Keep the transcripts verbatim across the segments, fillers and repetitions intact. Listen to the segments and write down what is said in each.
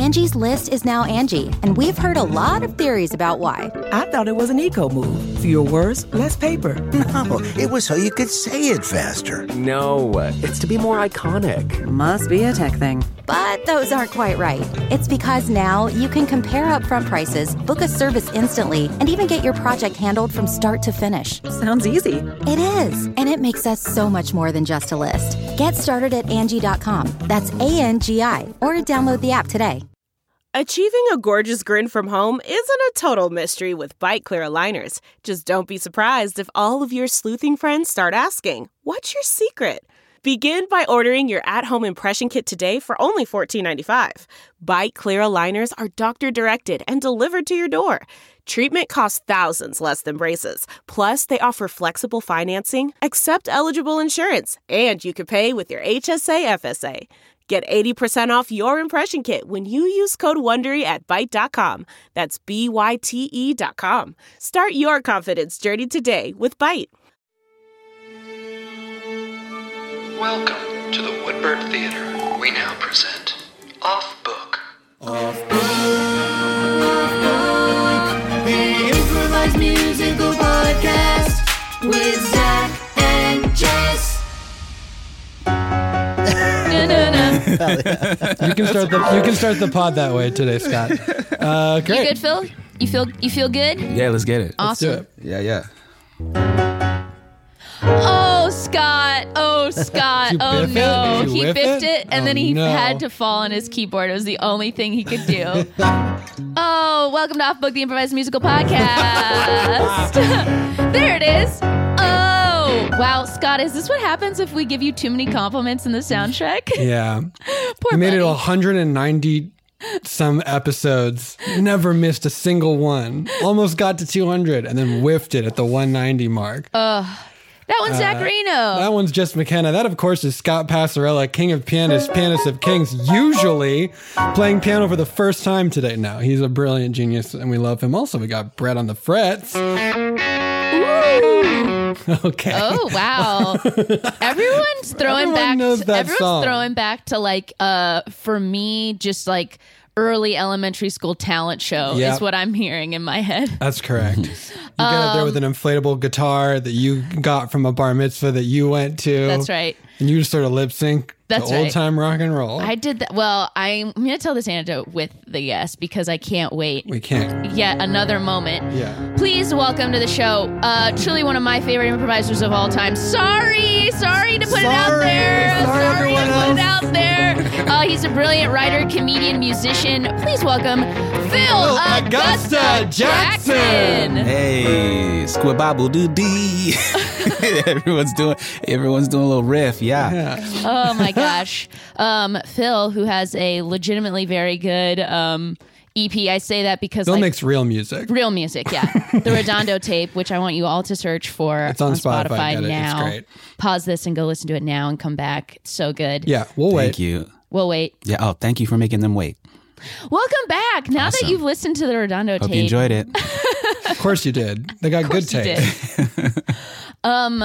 Angie's List is now Angie, and we've heard a lot of theories about why. I thought it was an eco move. Fewer words, less paper. No, it was so you could say it faster. No, it's to be more iconic. Must be a tech thing. But those aren't quite right. It's because now you can compare upfront prices, book a service instantly, and even get your project handled from start to finish. Sounds easy. It is, and it makes us so much more than just a list. Get started at Angie dot com. That's A N G I, or download the app today. Achieving a gorgeous grin from home isn't a total mystery with Byte Clear aligners. Just don't be surprised if all of your sleuthing friends start asking, "What's your secret?" Begin by ordering your at-home impression kit today for only fourteen ninety-five. Byte Clear aligners are doctor-directed and delivered to your door. Treatment costs thousands less than braces. Plus, they offer flexible financing, accept eligible insurance, and you can pay with your H S A F S A. Get eighty percent off your impression kit when you use code WONDERY at byte dot com. That's B Y T E dot com. Start your confidence journey today with Byte. Welcome to the Woodbird Theater. We now present Off Book. Off Book, Off Book, the improvised musical podcast with Zach and Jess. You can start the you can start the pod that way today, Scott. Uh, great. You good, Phil? You feel you feel good? Yeah, let's get it. Awesome. Let's do it. Yeah, yeah. Oh, Scott. Oh, Scott. Did you Oh, biff no. it? Did you He whiff biffed it? it, and Oh, then he no. had to fall on his keyboard. It was the only thing he could do. Oh, welcome to Off Book, the improvised musical podcast. There it is. Oh, wow. Scott, is this what happens if we give you too many compliments in the soundtrack? Yeah. Poor We made buddy. it one hundred ninety some episodes. Never missed a single one. Almost got to two hundred and then whiffed it at the one ninety mark. Ugh. That one's Zach Reno. That one's Jess McKenna. That, of course, is Scott Passarella, king of pianists, pianist of kings, usually playing piano for the first time today. No, he's a brilliant genius, and we love him. Also, we got Brett on the frets. Ooh. Okay. Oh, wow. Everyone's throwing Everyone back. knows To, that everyone's song. throwing back to like, uh, for me, just like early elementary school talent show Yep. is what I'm hearing in my head. That's correct. You get up there with an inflatable guitar that you got from a bar mitzvah that you went to. That's right. And you just sort of lip sync That's the right. old time rock and roll. I did that. Well, I'm going to tell this anecdote with the guest because I can't wait. we can't. Yet another moment. Yeah. Please welcome to the show, uh, truly one of my favorite improvisers of all time. Sorry, sorry to put it out Sorry. there. Sorry, Sorry to everyone put it else. out there. Uh, he's a brilliant writer, comedian, musician. Please welcome Phil Augusta, Augusta Jackson. Jackson. Hey, squibabble doo dee. Everyone's doing everyone's doing a little riff. Yeah. Yeah. Oh my gosh. Um, Phil, who has a legitimately very good um, E P. I say that because Phil like, makes real music. real music, yeah. The Redondo tape, which I want you all to search for It's on Spotify, Spotify get it. It's now. great. Pause this and go listen to it now and come back. It's so good. Yeah, we'll Thank wait. you. We'll wait. Yeah. Oh, thank you for making them wait. Welcome back. Now that Awesome. you've listened to the Redondo Hope tape. you enjoyed it. Of course you did. They got Of good course you tape. did. um,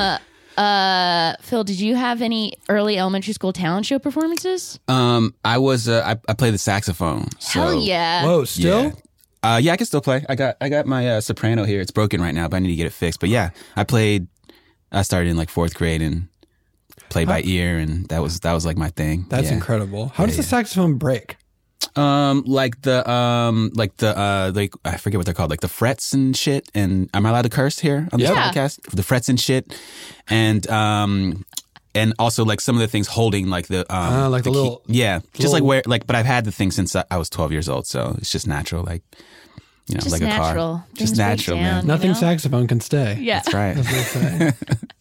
uh, Phil, did you have any early elementary school talent show performances? Um, I was uh, I, I played the saxophone. So, Hell yeah. Whoa, still? Yeah. Uh, yeah, I can still play. I got I got my uh, soprano here. It's broken right now, but I need to get it fixed. But yeah, I played. I started in like fourth grade and played by ear, and that was that was like my thing. That's Yeah. incredible. How Yeah, does the yeah. saxophone break? Um, like the um, like the uh, like I forget what they're called, like the frets and shit. And am I allowed to curse here on this Yeah. podcast? The frets and shit, and um, and also like some of the things holding like the um, Ah, like the key- little- yeah, just little- like where like. But I've had the thing since I I was twelve years old, so it's just natural, like you know, Just like natural. a car, Things just break natural, down. man. You Nothing know? saxophone can stay. Yeah. That's right. That's what they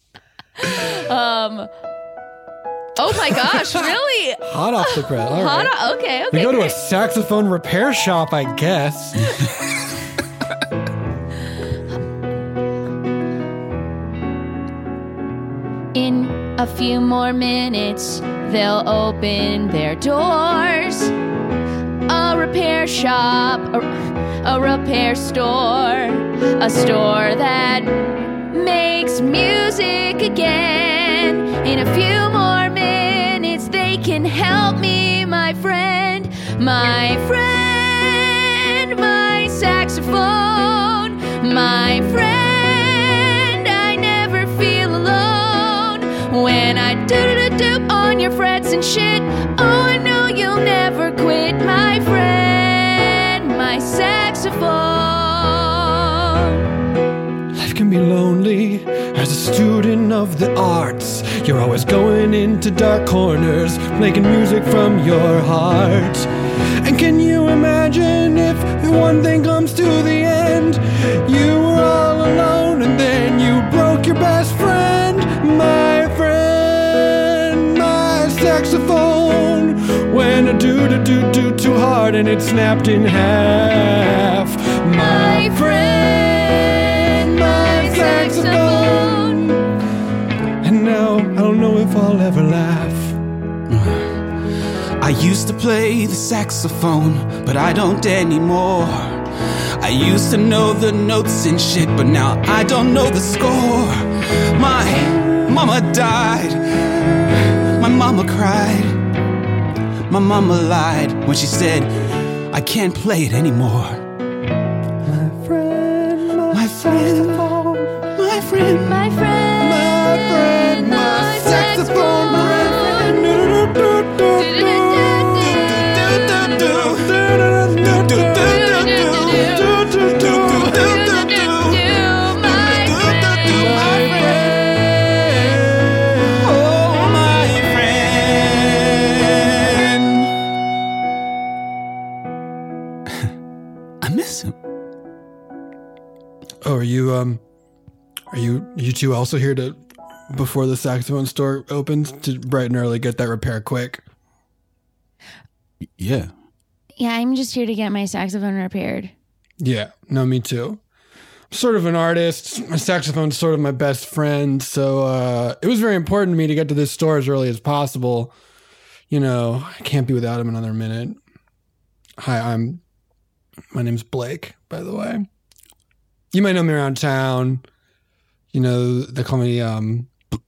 say. Um. Oh my gosh! Really? Hot off the press. All Hot right. o- okay. Okay. We go to a great. saxophone repair shop, I guess. In a few more minutes, they'll open their doors. A repair shop, a, a repair store, a store that makes music again. In a few more minutes, they can help me, my friend, My friend, my saxophone, my friend, I never feel alone. When I do-do-do-do on your frets and shit, oh, I know you'll never quit. My friend, my saxophone. Life can be lonely as a student of the arts. You're always going into dark corners, making music from your heart. And can you imagine if one thing comes to the end? You were all alone and then you broke your best friend. My friend, my saxophone. When I do-do-do-do too hard and it snapped in half. My friend, my saxophone. And now I don't know if I'll ever laugh. I used to play the saxophone, but I don't anymore. I used to know the notes and shit, but now I don't know the score. My mama died. My mama cried. My mama lied when she said I can't play it anymore. My friend, my, My friend, saxophone. my friend, My friend, My friend, my saxophone. My friend. Oh, are you um, are you you two also here to before the saxophone store opens to bright and early get that repair quick? Yeah. Yeah, I'm just here to get my saxophone repaired. Yeah, no, me too. I'm sort of an artist. My saxophone's sort of my best friend, so uh, it was very important to me to get to this store as early as possible. You know, I can't be without him another minute. Hi, I'm. My name's Blake, by the way. You might know me around town. You know, they call me. Um,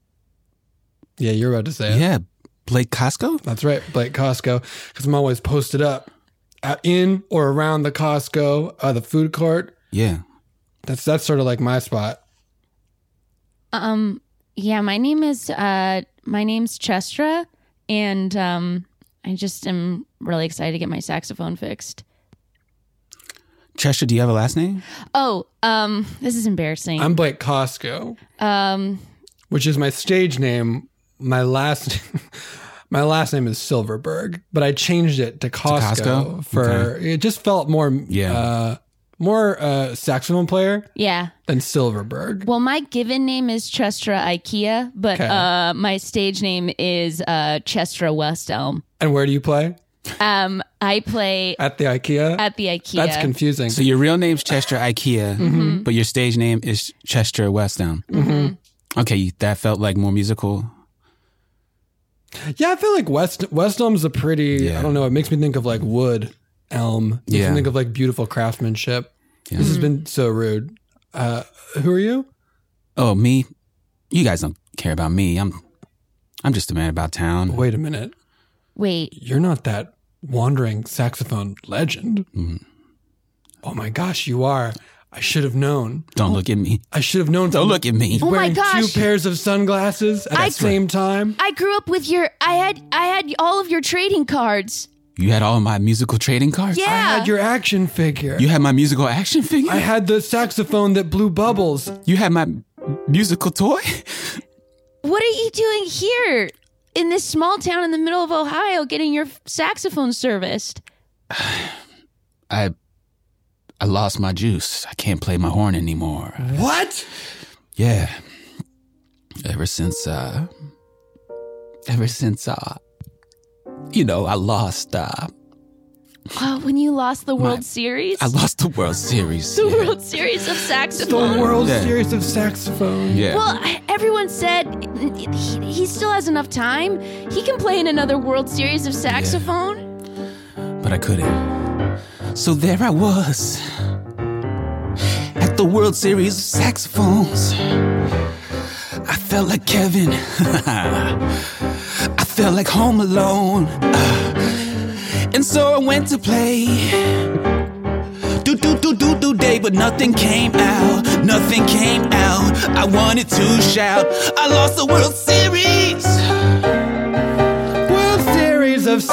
yeah, you're about to say it. Yeah, Blake Costco? That's right, Blake Costco. Because I'm always posted up at, in or around the Costco, uh, the food court. Yeah. That's that's sort of like my spot. Um, yeah, my name is uh, my name's Chestra, and um, I just am really excited to get my saxophone fixed. Chester, do you have a last name? Oh, um, this is embarrassing. I'm Blake Costco, um, which is my stage name. My last my last name is Silverberg, but I changed it to Costco, To Costco? for Okay. it just felt more Yeah. uh, more uh, saxophone player yeah. than Silverberg. Well, my given name is Chestra Ikea, but Okay. uh, my stage name is uh, Chestra West Elm. And where do you play? Um, I play At the IKEA? at the IKEA. That's confusing. So your real name's Chester Ikea, Mm-hmm. but your stage name is Chester West Elm. Mm-hmm. Okay, you- that felt like more musical. Yeah, I feel like West West Elm's a pretty, Yeah. I don't know, it makes me think of like wood, elm. It makes Yeah. me think of like beautiful craftsmanship. Yeah. This has been so rude. Uh, who are you? Oh, me? You guys don't care about me. I'm I'm just a man about town. Wait a minute. Wait, You're not that wandering saxophone legend. Mm-hmm. Oh my gosh, you are. I should have known. Don't look at me. I should have known. Don't look at me. Oh my Wearing gosh. two pairs of sunglasses at I- the same time. I grew up with your. I had. I had all of your trading cards. You had all my musical trading cards? Yeah. I had your action figure. You had my musical action figure? I had the saxophone that blew bubbles. You had my musical toy? What are you doing here in this small town in the middle of Ohio, getting your saxophone serviced? I I lost my juice. I can't play my horn anymore. What? Yeah. Ever since uh ever since uh you know, I lost uh Oh, when you lost the World My- Series, I lost the World Series. the yeah. World Series of The saxophone. World Yeah. Series of Saxophone. Yeah. Well, everyone said he, he still has enough time. He can play in another World Series of saxophone. But I couldn't. So there I was at the World Series of Saxophones. I felt like Kevin. I felt like Home Alone. Uh, And so I went to play. Do do do do do day, but nothing came out. Nothing came out. I wanted to shout. I lost the World Series. World Series of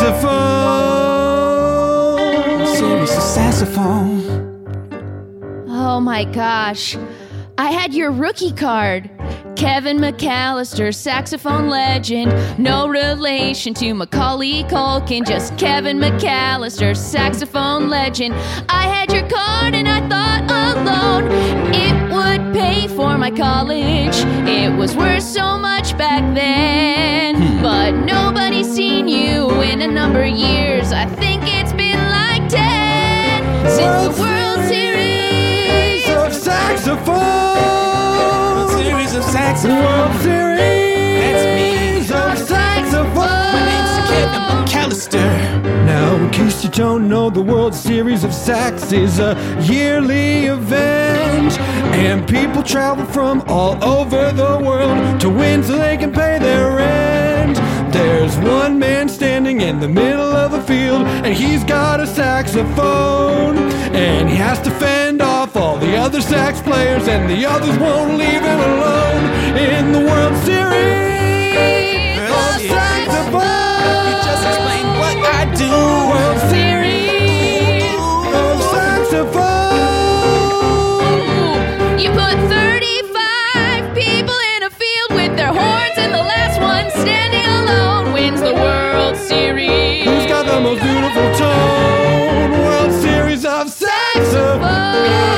saxophone. Series of saxophone. Oh my gosh. I had your rookie card. Kevin McAllister, saxophone legend. No relation to Macaulay Culkin. Just Kevin McAllister, saxophone legend. I had your card and I thought alone it would pay for my college. It was worth so much back then. But nobody's seen you in a number of years. I think it's been like ten since the World Series of saxophone. Series of saxophone. World Series. That's me. Of saxophone. My name's Kevin McAllister. Now, in case you don't know, the World Series of Sax is a yearly event, and people travel from all over the world to win so they can pay their rent. There's one man standing in the middle of the field, and he's got a saxophone, and he has to fend off all the other sax players, and the others won't leave him alone in the World Series of saxophone. You just explained what I do. World Series of saxophone. You put thirty-five people in a field with their horns, and the last one standing alone wins the World Series. Who's got the most beautiful tone? World Series of saxophone.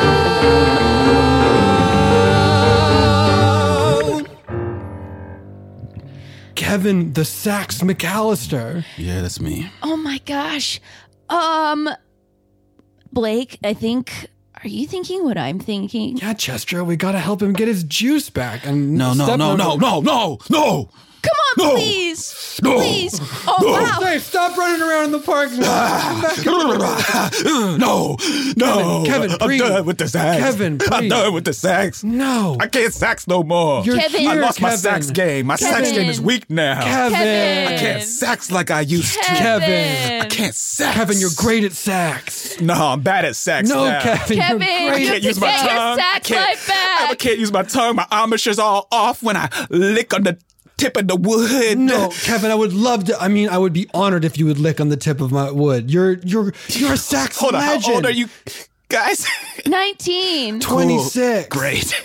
Kevin the Sax McAllister. Yeah, that's me. Oh my gosh. Um, Blake, I think, are you thinking what I'm thinking? Yeah, Chester, we gotta help him get his juice back. And No, no, step no, on- no, no, no, no. Come on, No. please. No. Please. Oh, No. wow. Hey, stop running around in the parking lot. No, no. Kevin, I'm breathe. done with the sax. Kevin, I'm breathe. done with the sax. No. I can't sax no more. You're Kevin. here, I lost my Kevin. sax game. My sax Kevin. game is weak now. Kevin. Kevin. I can't sax like I used to. Kevin. I can't sax. Kevin, you're great at sax. No, I'm bad at sax No, now. Kevin, Kevin, you're you great have at to use my get your tongue. I sax can't- life back. I can't use my tongue. My embouchure's all off when I lick on the tip of the wood. No, Kevin, I would love to. I mean, I would be honored if you would lick on the tip of my wood. You're you're you're a sax Hold on, legend. how old are you guys? nineteen. twenty-six. Great.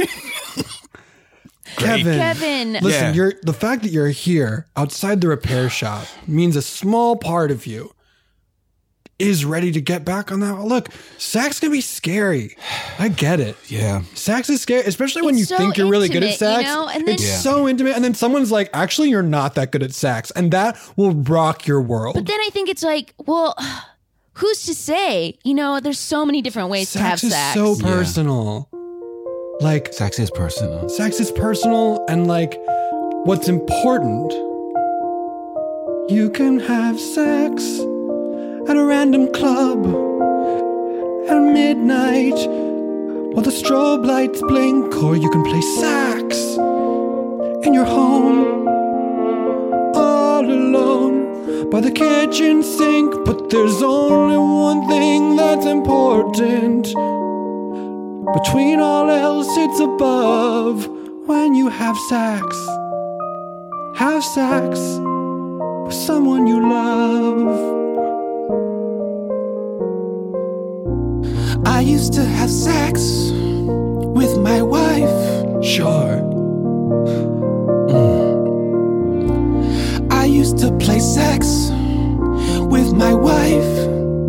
Kevin. Kevin. Listen, Yeah. you're the fact that you're here outside the repair shop means a small part of you is ready to get back on that. Look, sax can be scary. I get it. Yeah. Sax is scary, especially when It's you so think you're really good at intimate, you sax. know? And then- it's Yeah. so intimate, and then someone's like, "Actually, you're not that good at sax," and that will rock your world. But then I think it's like, well, who's to say? You know, there's so many different ways to have sax is sex. so personal. Like Sax is personal. sex is personal, and like what's important, you can have sex at a random club at midnight while the strobe lights blink, or you can play sax in your home all alone by the kitchen sink. But there's only one thing that's important. Between all else, it's above. When you have sex, have sex with someone you love. I used to have sex with my wife. Sure. I used to play sex with my wife.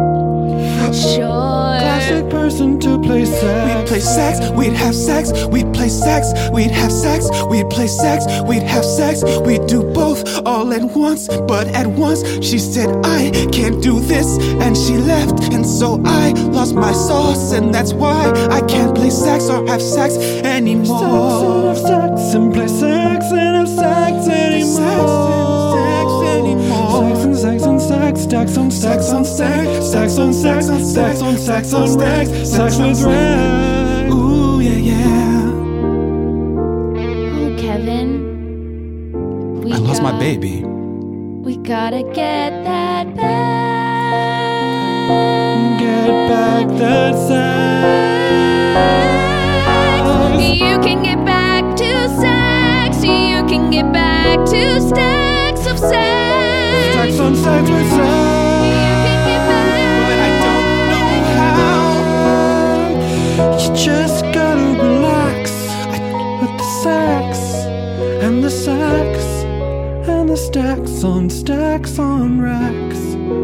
Sure. Classic person to play We'd sex. play sex, we'd have sex, we'd play sex, we'd have sex, we'd play sex, we'd have sex, we'd do both all at once. But at once she said, I can't do this, and she left. And so I lost my sauce, and that's why I can't play sex or have sex anymore. Sex and have sex and play sex and have sex anymore. Sex and sex and sex, sex on sex on sex, sex on sex, sex on sex on sex, sex with Rex. Ooh, yeah, yeah. Oh, Kevin. We I lost my got- baby. We gotta get that back. Get back that sax. You can get back to sax. You can get back to stacks of sax. Stacks on stacks with sax. You can get back. But I don't know how. You just gotta relax with the sax and the sax and the stacks on stacks on racks.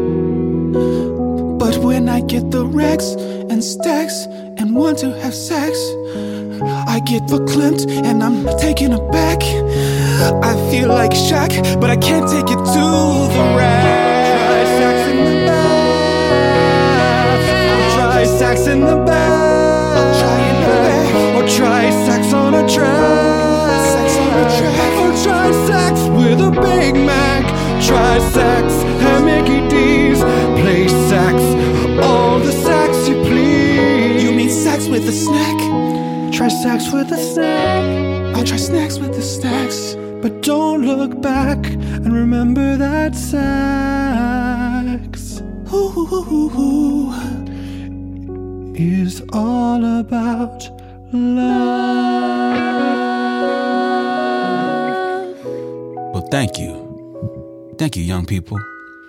But when I get the racks and stacks and want to have sex, I get verklempt and I'm taken aback. I feel like Shaq, but I can't take it to the rack. Try sax in the back. Try sax in the back. I'll try in the back. Or try sax on a track. Sax on a track. Or try sax with a Big Mac. Try sax and Mickey D's. Play sax, all the sax you please. You mean sax with a snack? Try sax with a snack. I'll try snacks with the stacks. But don't look back and remember that sax Ooh, ooh, ooh, ooh. is all about love. Well, thank you. Thank you, young people.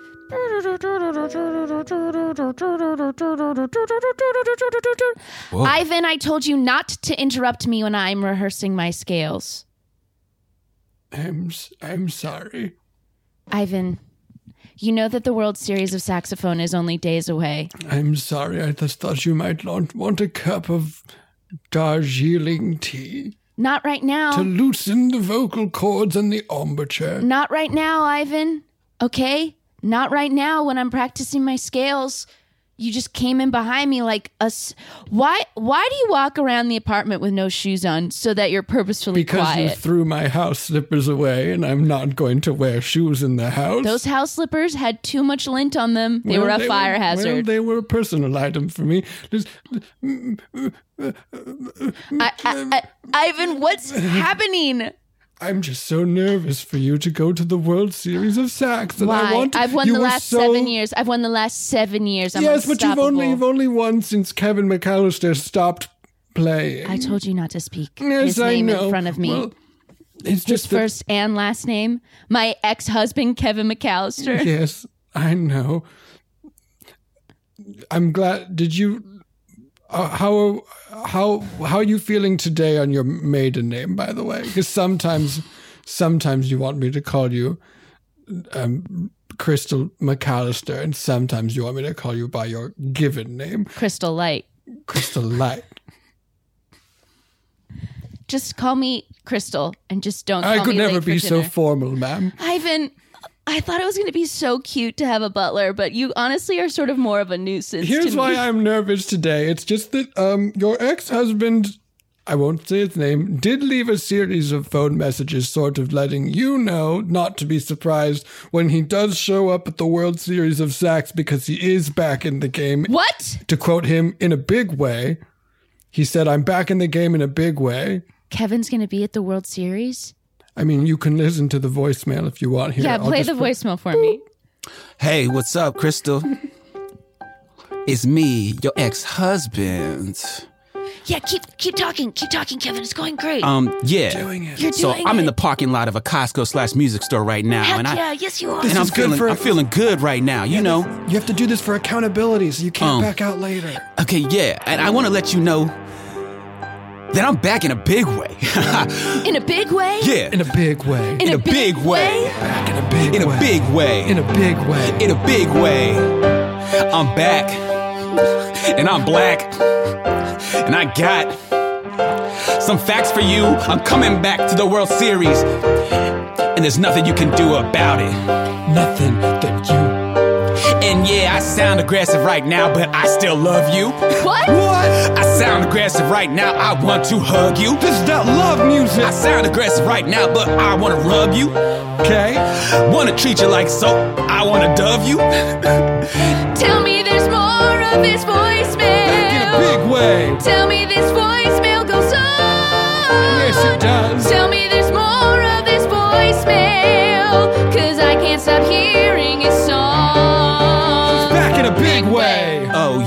Whoa. Ivan, I told you not to interrupt me when I'm rehearsing my scales. I'm I'm sorry. Ivan, you know that the World Series of Saxophone is only days away. I'm sorry. I just thought you might want, want a cup of Darjeeling tea Not right now. to loosen the vocal cords and the embouchure. Not right now, Ivan. Okay? Not right now when I'm practicing my scales. You just came in behind me like a... S- why, why do you walk around the apartment with no shoes on so that you're purposefully Because quiet? you threw my house slippers away, and I'm not going to wear shoes in the house. Those house slippers had too much lint on them. They Well, were a fire Well, hazard. they were a personal item for me. Just, I, I, I, Ivan, what's happening? I'm just so nervous for you to go to the World Series of Sax. And Why? I want to, I've won you the were last so- seven years. I've won the last seven years. I'm yes, but you've only unstoppable. you've only won since Kevin McAllister stopped playing. I told you not to speak Yes, his I name know. in front of me. Well, it's His just that- first and last name. My ex-husband, Kevin McAllister. Yes, I know. I'm glad. Did you? Uh, how how how are you feeling today on your maiden name? By the way, because sometimes sometimes you want me to call you um, Crystal McAllister, and sometimes you want me to call you by your given name, Crystal Light. Crystal Light. Just call me Crystal and just don't call I could me never late for be so dinner. formal, ma'am. Ivan, I thought it was going to be so cute to have a butler, but you honestly are sort of more of a nuisance Here's to why me. I'm nervous today. It's just that um, your ex-husband, I won't say his name, did leave a series of phone messages sort of letting you know not to be surprised when he does show up at the World Series of Sax because he is back in the game. What? To quote him, in a big way. He said, I'm back in the game in a big way. Kevin's going to be at the World Series? I mean, you can listen to the voicemail if you want here. yeah, I'll play just the put- voicemail for me. Hey, what's up, Crystal? It's me, your ex-husband. Yeah, keep keep talking. Keep talking, Kevin. It's going great. Um, yeah. Doing it. You're So doing I'm it. in the parking lot of a Costco slash music store right now, Heck and I yeah, yes you are. This and I'm is good feeling for- I'm feeling good right now. You know. You have to do this for accountability so you can't Um, back out later. Okay, yeah, and I want to let you know that I'm back in a big way. In a big way? yeah, In a big way. in a big way. Back in a big In way. a big way. In a big way. In a big way. I'm back. And I'm black. And I got some facts for you. I'm coming back to the World Series. And there's nothing you can do about it. Nothing that you... And yeah, I sound aggressive right now, but I still love you. What? What? I sound aggressive right now. I want to hug you. This is not love music. I sound aggressive right now, but I want to rub you. Okay? Want to treat you like soap. I want to dove you. Tell me there's more of this voicemail. Back in a big way. Tell me this voicemail goes on. Yes, it does. Tell me there's more of this voicemail. Cause I can't stop hearing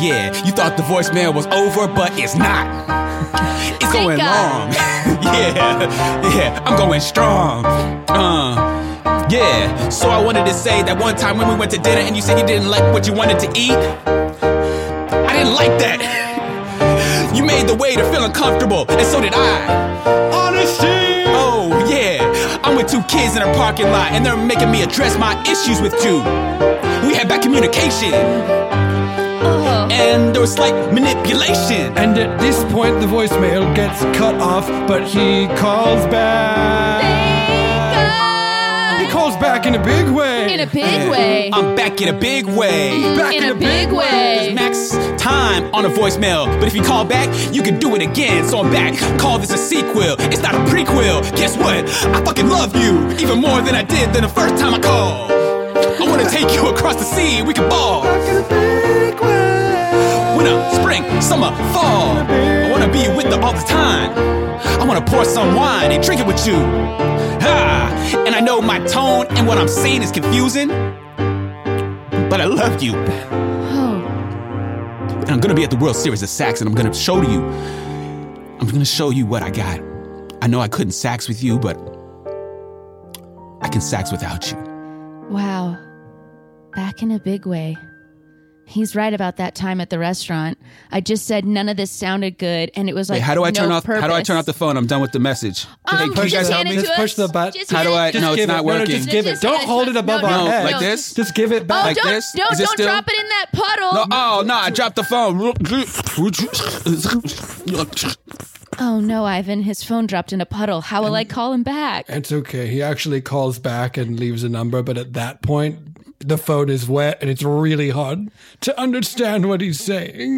yeah, you thought the voicemail was over, but it's not. It's going long. yeah, yeah, I'm going strong. Uh, yeah, so I wanted to say that one time when we went to dinner and you said you didn't like what you wanted to eat. I didn't like that. You made the waiter feel uncomfortable, and so did I. Honesty! Oh, yeah. I'm with two kids in a parking lot, and they're making me address my issues with you. We had bad communication. Oh. And there was slight manipulation. And at this point, the voicemail gets cut off, but he calls back. Thank God. He calls back in a big way. In a big way. I'm back in a big way. Back in, in a, a big, big way. There's max time on a voicemail, but if you call back, you can do it again. So I'm back. Call this a sequel. It's not a prequel. Guess what? I fucking love you even more than I did than the first time I called. I wanna take you across the sea. We can ball. Back in a big way. Winter, spring, summer, fall. I wanna be with them all the time. I wanna pour some wine and drink it with you. Ah, and I know my tone and what I'm saying is confusing, but I love you. Oh. And I'm gonna be at the World Series of Sax, and I'm gonna show you. I'm gonna show you what I got. I know I couldn't sax with you, but I can sax without you. Wow. Back in a big way. He's right about that time at the restaurant. I just said none of this sounded good, and it was like, Wait, how do I no turn off? purpose. How do I turn off the phone? I'm done with the message. Um, hey, push, guys hand help it me? to Just push us. the button. Just How do I? hand No, it. it's not No, no, working. just give it. Just Don't hand hold to it us. above No, our no, head. Like no. this? Just give it Oh, back. Like don't, this? No, Is it don't still- drop it in that puddle. No, oh no! I dropped the phone. Oh no, Ivan, his phone dropped in a puddle. How will I call him back? It's okay. He actually calls back and leaves a number, but at that point, the phone is wet and it's really hard to understand what he's saying.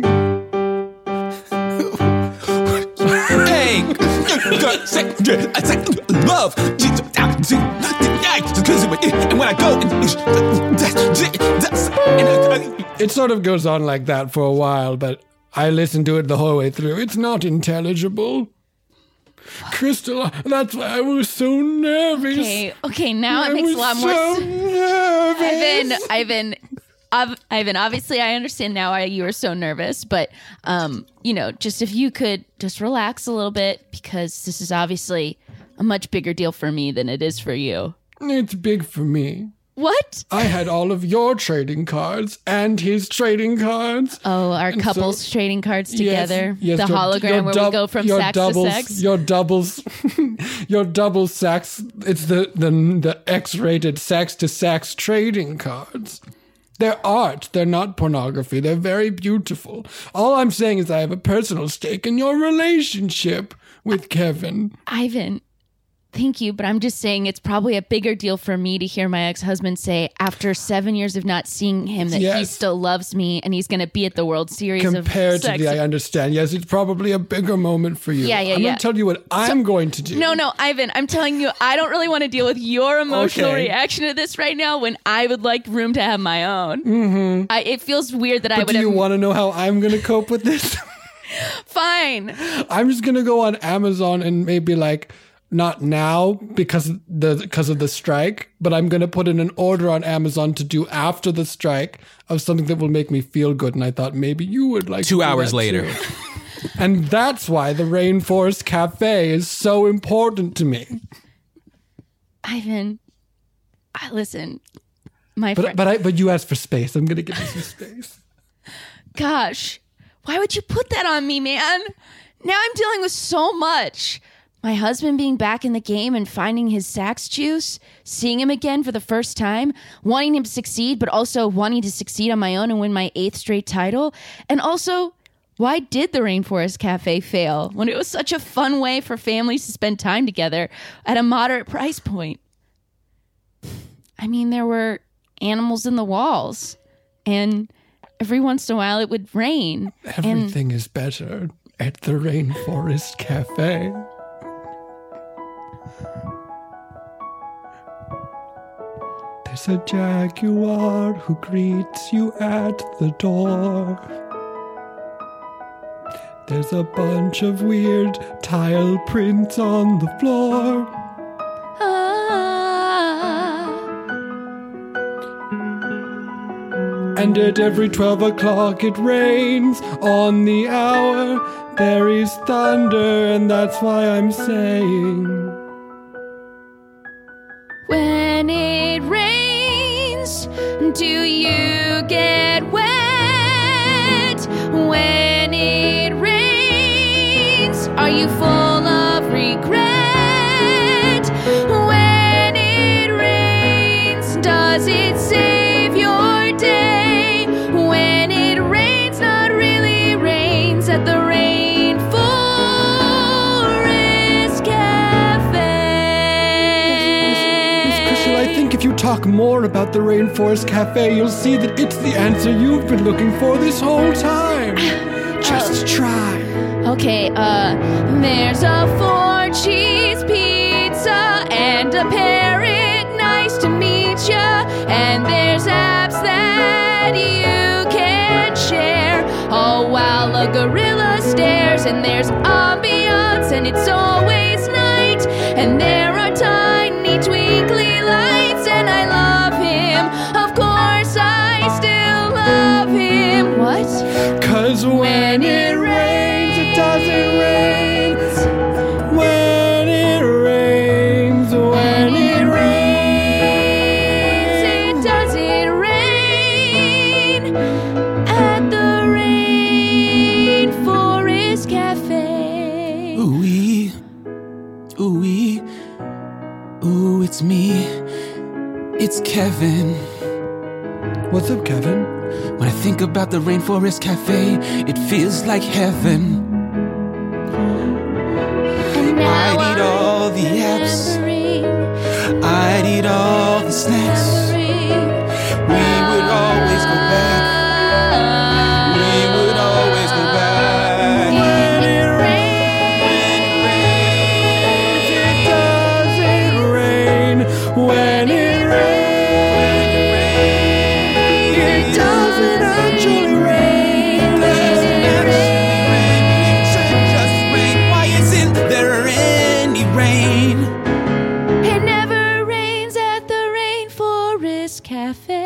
Hey, love. And when I go, It sort of goes on like that for a while, but I listened to it the whole way through. It's not intelligible. Crystal, that's why I was so nervous. Okay, okay, now I it makes was a lot more so sense. nervous. Ivan, Ivan, Ob- Ivan, obviously I understand now why you were so nervous, but, um, you know, just if you could just relax a little bit, because this is obviously a much bigger deal for me than it is for you. It's big for me. What? I had all of your trading cards and his trading cards. Oh, our And couples so- trading cards together. Yes, yes, the your- hologram your where dub- we go from your sex doubles, to sex. Your doubles, your double sex. It's the, the, the X-rated sex to sex trading cards. They're art. They're not pornography. They're very beautiful. All I'm saying is I have a personal stake in your relationship with Kevin. Ivan, thank you, but I'm just saying it's probably a bigger deal for me to hear my ex-husband say after seven years of not seeing him that Yes. he still loves me and he's going to be at the World Series of sex. Comparatively, I understand. Yes, it's probably a bigger moment for you. Yeah, yeah, I'm yeah. going to tell you what I'm going to do. No, no, Ivan, I'm telling you, I don't really want to deal with your emotional Okay. reaction to this right now when I would like room to have my own. Mm-hmm. I, it feels weird that I But would do you have... want to know how I'm going to cope with this? Fine. I'm just going to go on Amazon and maybe like... Not now because the because of the strike, but I'm going to put in an order on Amazon to do after the strike of something that will make me feel good. And I thought maybe you would like Two to do hours that later. too. And that's why the Rainforest Cafe is so important to me. Ivan, I, listen, my But friend... but I but you asked for space. I'm going to give you some space. Gosh, why would you put that on me, man? Now I'm dealing with so much. My husband being back in the game and finding his sax juice, seeing him again for the first time, wanting him to succeed, but also wanting to succeed on my own and win my eighth straight title. And also, why did the Rainforest Cafe fail when it was such a fun way for families to spend time together at a moderate price point? I mean, there were animals in the walls, and every once in a while it would rain. Everything is better at the Rainforest Cafe. There's a jaguar who greets you at the door. There's a bunch of weird tile prints on the floor. Ah. And at every twelve o'clock it rains on the hour. There is thunder, and that's why I'm saying. When it rains, do you get wet? When it rains, are you full of regret? When it rains, does it save your day? When it rains, not really rains at the Rainforest Cafe. Miss Crystal, I think if you talk more about the Rainforest Cafe, you'll see that it's the answer you've been looking for this whole time. Just try. Okay, uh, there's a four-cheese pizza and a parrot, nice to meet ya. And there's apps that you can share, all while a gorilla stares. And there's ambiance, and it's always night. And there are tiny twinkly lights, and I love him. Of course, I still love him. What? 'Cause when it rains, it doesn't rain. When it rains, when it rains, it doesn't rain at the Rainforest Cafe. Ooh-wee, ooh-wee, ooh, it's me, it's Kevin. What's up, Kevin? When I think about the Rainforest Cafe, it feels like heaven. I'd eat all the apps, I'd eat all the snacks. We would always go back, we would always go back. When it rains, it doesn't rain. When it rains, it doesn't actually rain. Doesn't actually rain, it should just rain. Why isn't there any rain? It never rains at the Rainforest Cafe.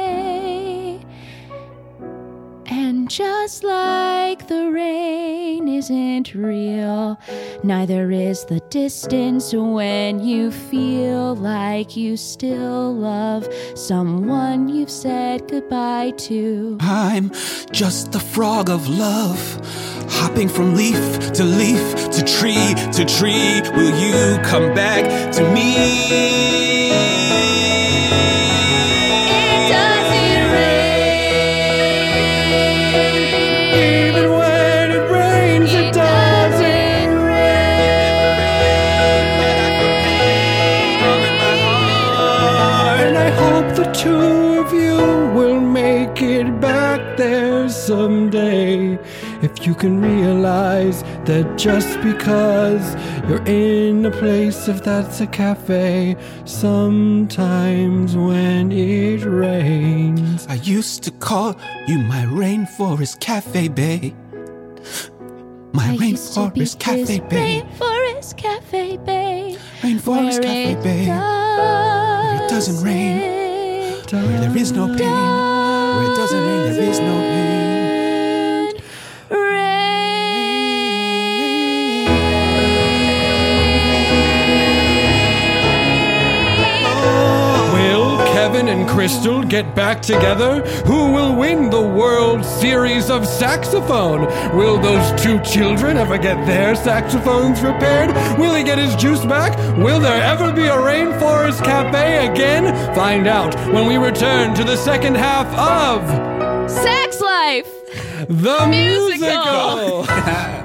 And just like the rain isn't real, neither is the distance when you feel like you still love someone you've said goodbye to. I'm just the frog of love, hopping from leaf to leaf to tree to tree. Will you come back to me? It doesn't rain. Even when it rains, it doesn't rain. And I hope the two of you will make it back there someday. If you can realize that just because you're in a place, if that's a cafe, sometimes when it rains. I used to call you my Rainforest Cafe Bay. My I used to be Rainforest Cafe his Bay. Rainforest Cafe Bay. Rainforest where Cafe it Bay. Where it doesn't rain. Where there is no pain. Where it doesn't rain, there is no pain. Will Kevin and Crystal get back together? Who will win the World Series of Saxophone? Will those two children ever get their saxophones repaired? Will he get his juice back? Will there ever be a Rainforest Cafe again? Find out when we return to the second half of Sax Life! The Musical. Musical.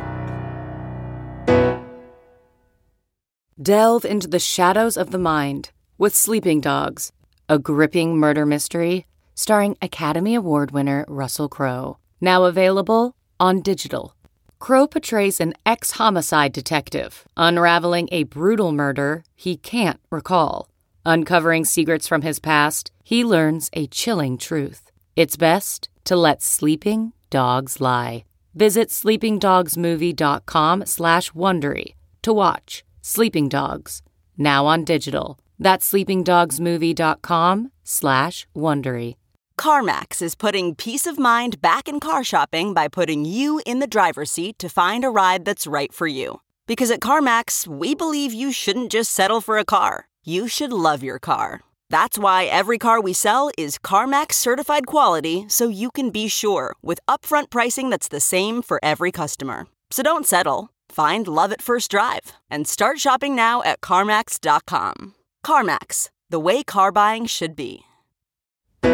Delve into the shadows of the mind with Sleeping Dogs, a gripping murder mystery starring Academy Award winner Russell Crowe. Now available on digital. Crowe portrays an ex-homicide detective unraveling a brutal murder he can't recall. Uncovering secrets from his past, he learns a chilling truth. It's best to let sleeping dogs lie. Visit sleepingdogsmovie.com slash Wondery to watch Sleeping Dogs, now on digital. That's sleepingdogsmovie.com slash Wondery. CarMax is putting peace of mind back in car shopping by putting you in the driver's seat to find a ride that's right for you. Because at CarMax, we believe you shouldn't just settle for a car. You should love your car. That's why every car we sell is CarMax certified quality, so you can be sure with upfront pricing that's the same for every customer. So don't settle. Find love at first drive and start shopping now at CarMax dot com. CarMax, the way car buying should be. Oh,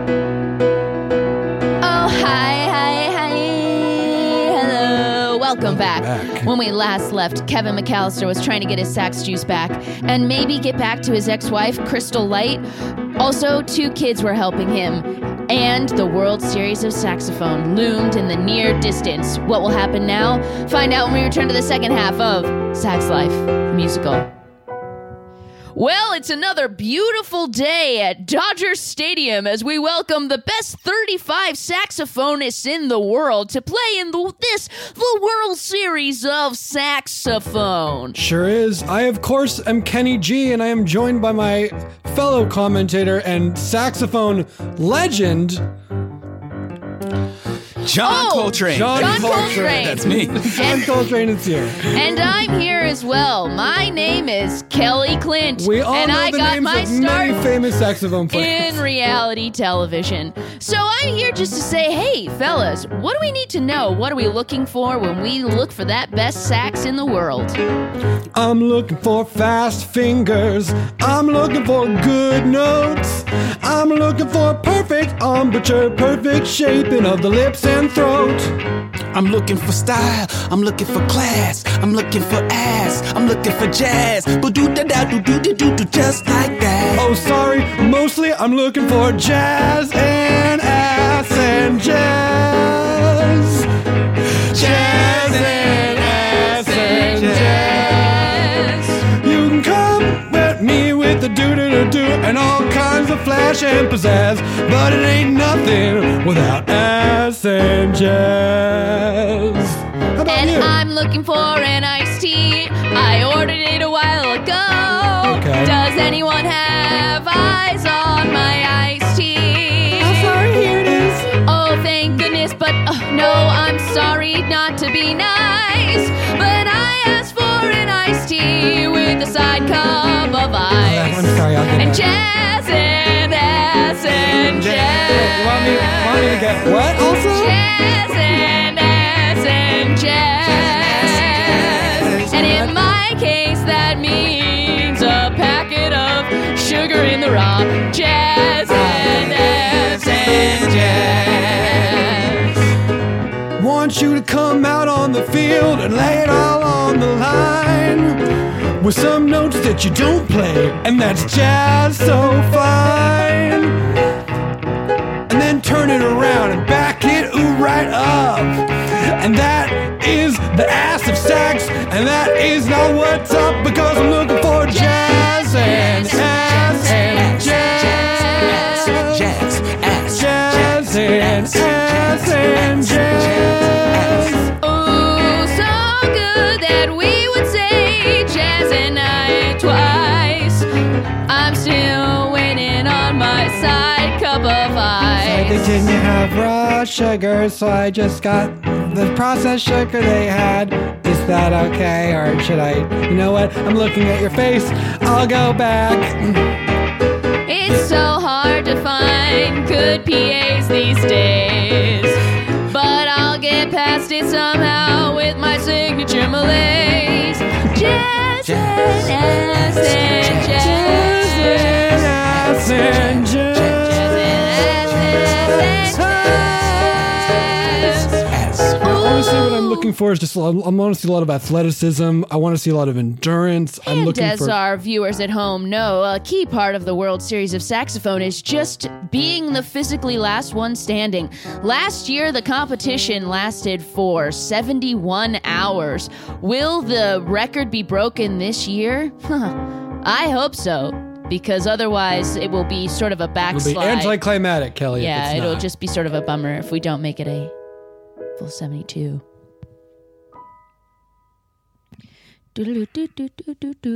hi, hi, hi. Hello. Welcome back. back. When we last left, Kevin McAllister was trying to get his sax juice back and maybe get back to his ex-wife, Crystal Light. Also, two kids were helping him. And the World Series of Saxophone loomed in the near distance. What will happen now? Find out when we return to the second half of Sax Life, the musical. Well, it's another beautiful day at Dodger Stadium as we welcome the best thirty-five saxophonists in the world to play in the, this, the World Series of Saxophone. Sure is. I, of course, am Kenny G, and I am joined by my fellow commentator and saxophone legend, John oh, Coltrane. John, John Coltrane. Coltrane. That's me. John Coltrane is here. And I'm here as well. My name is Kelly Clint. We all and know I the got names my of start many famous saxophone players. in reality television. So I'm here just to say, hey, fellas, what do we need to know? What are we looking for when we look for that best sax in the world? I'm looking for fast fingers. I'm looking for good notes. I'm looking for perfect embouchure, perfect shaping of the lips and throat. I'm looking for style, I'm looking for class, I'm looking for ass, I'm looking for jazz, ba-doo-da-da-doo-doo-doo-doo, just like that. Oh, sorry, mostly I'm looking for jazz and ass and jazz. Jazz and ass and jazz. You can come at me with the doo-doo-doo-doo and all kinds of flash and pizzazz, but it ain't nothing without ass and jazz. How about and you? I'm looking for an iced tea. I ordered it a while ago. Okay. Does anyone have eyes on my iced tea? I'm sorry, here it is. Oh, thank goodness, but uh, no, I'm sorry not to be nice. But I asked for an iced tea with a side cup of ice. I'm sorry, I'll get And that. jazz and ass and jazz. You want me, want me to get what also? Jazz and ass and jazz. And in my case, that means a packet of sugar in the rock. Jazz and ass and jazz. Want you to come out on the field and lay it all on the line with some notes that you don't play, and that's jazz so fine. And then turn it around and back it ooh right up. And that is the ass of sax, and that is not what's up, because I'm looking for jazz and ass and jazz. Jazz, ass, Jazz and ass and jazz. Oh, so good that we would say jazz and night twice. I'm still waiting on my side cup of I think ice. didn't you have raw sugar, so I just got the processed sugar they had. Is that okay, or should I? You know what? I'm looking at your face. I'll go back. It's so hard to find good P As these days, but I'll get past it somehow with my signature malaise. Jazz and ass and jazz. Jazz and jazz. Honestly, what I'm looking for is just, I want to see a lot of athleticism. I want to see a lot of endurance. I'm And looking as for. our viewers at home know, a key part of the World Series of Saxophone is just being the physically last one standing. Last year, the competition lasted for seventy-one hours. Will the record be broken this year? I hope so, because otherwise it will be sort of a It'll backslide. be anticlimactic, Kelly. if Yeah, it's it'll not. just be sort of a bummer if we don't make it a full seventy-two. Do-do-do-do-do-do-do.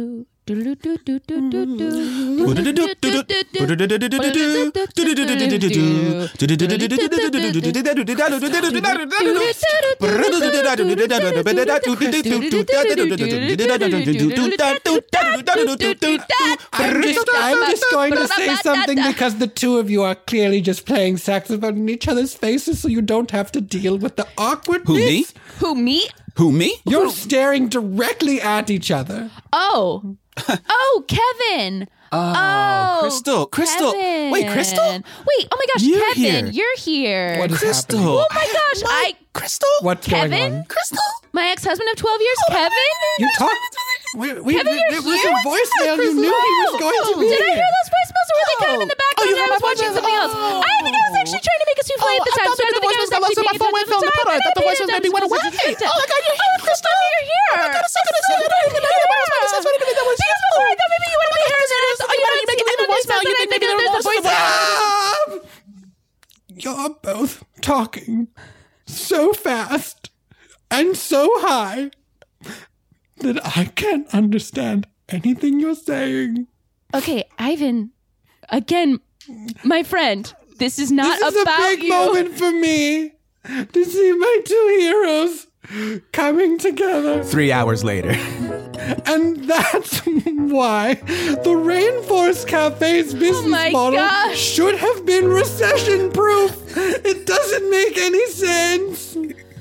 I'm just, I'm just going to say something because the two of you are clearly just playing saxophone in each other's faces so you don't have to deal with the awkwardness. Who, me? Who, me? Who, me? You're Who? staring directly at each other. Oh. Oh, Kevin. Oh, Oh, Crystal. Crystal. Kevin. Wait, Crystal? Wait, oh my gosh, You're Kevin, here. you're here. What is Crystal. happening? Oh my gosh, My- I Crystal? What's Kevin? going on? Crystal? my ex-husband of twelve years, Kevin? You talk. Wait, wait, Kevin, it you're was here? a voicemail. You knew he was going to be Did I here. hear those voicemails or were they kind of in the background? Oh, you and I heard was my watching voicemail? something else. Oh. I think I was actually trying to make a souffle at the time. I so thought I the don't think I was voicemails actually my phone paying went film. attention Hold on, I thought the to voicemails maybe went away. time. Oh my God, you're here, Crystal. You're here. Oh my God, a second, a second. I don't even know what I was going to say. That was Because before I thought maybe you wanted to be here and then I saw you you making leave a voicemail. You think they're the the voicemail? You're both talking so fast and so high that I can't understand anything you're saying. Okay, Ivan, again, my friend, this is not This is about a big you. moment for me to see my two heroes coming together. Three hours later. And that's why the Rainforest Cafe's business my model gosh. should have been recession-proof. It doesn't make any sense.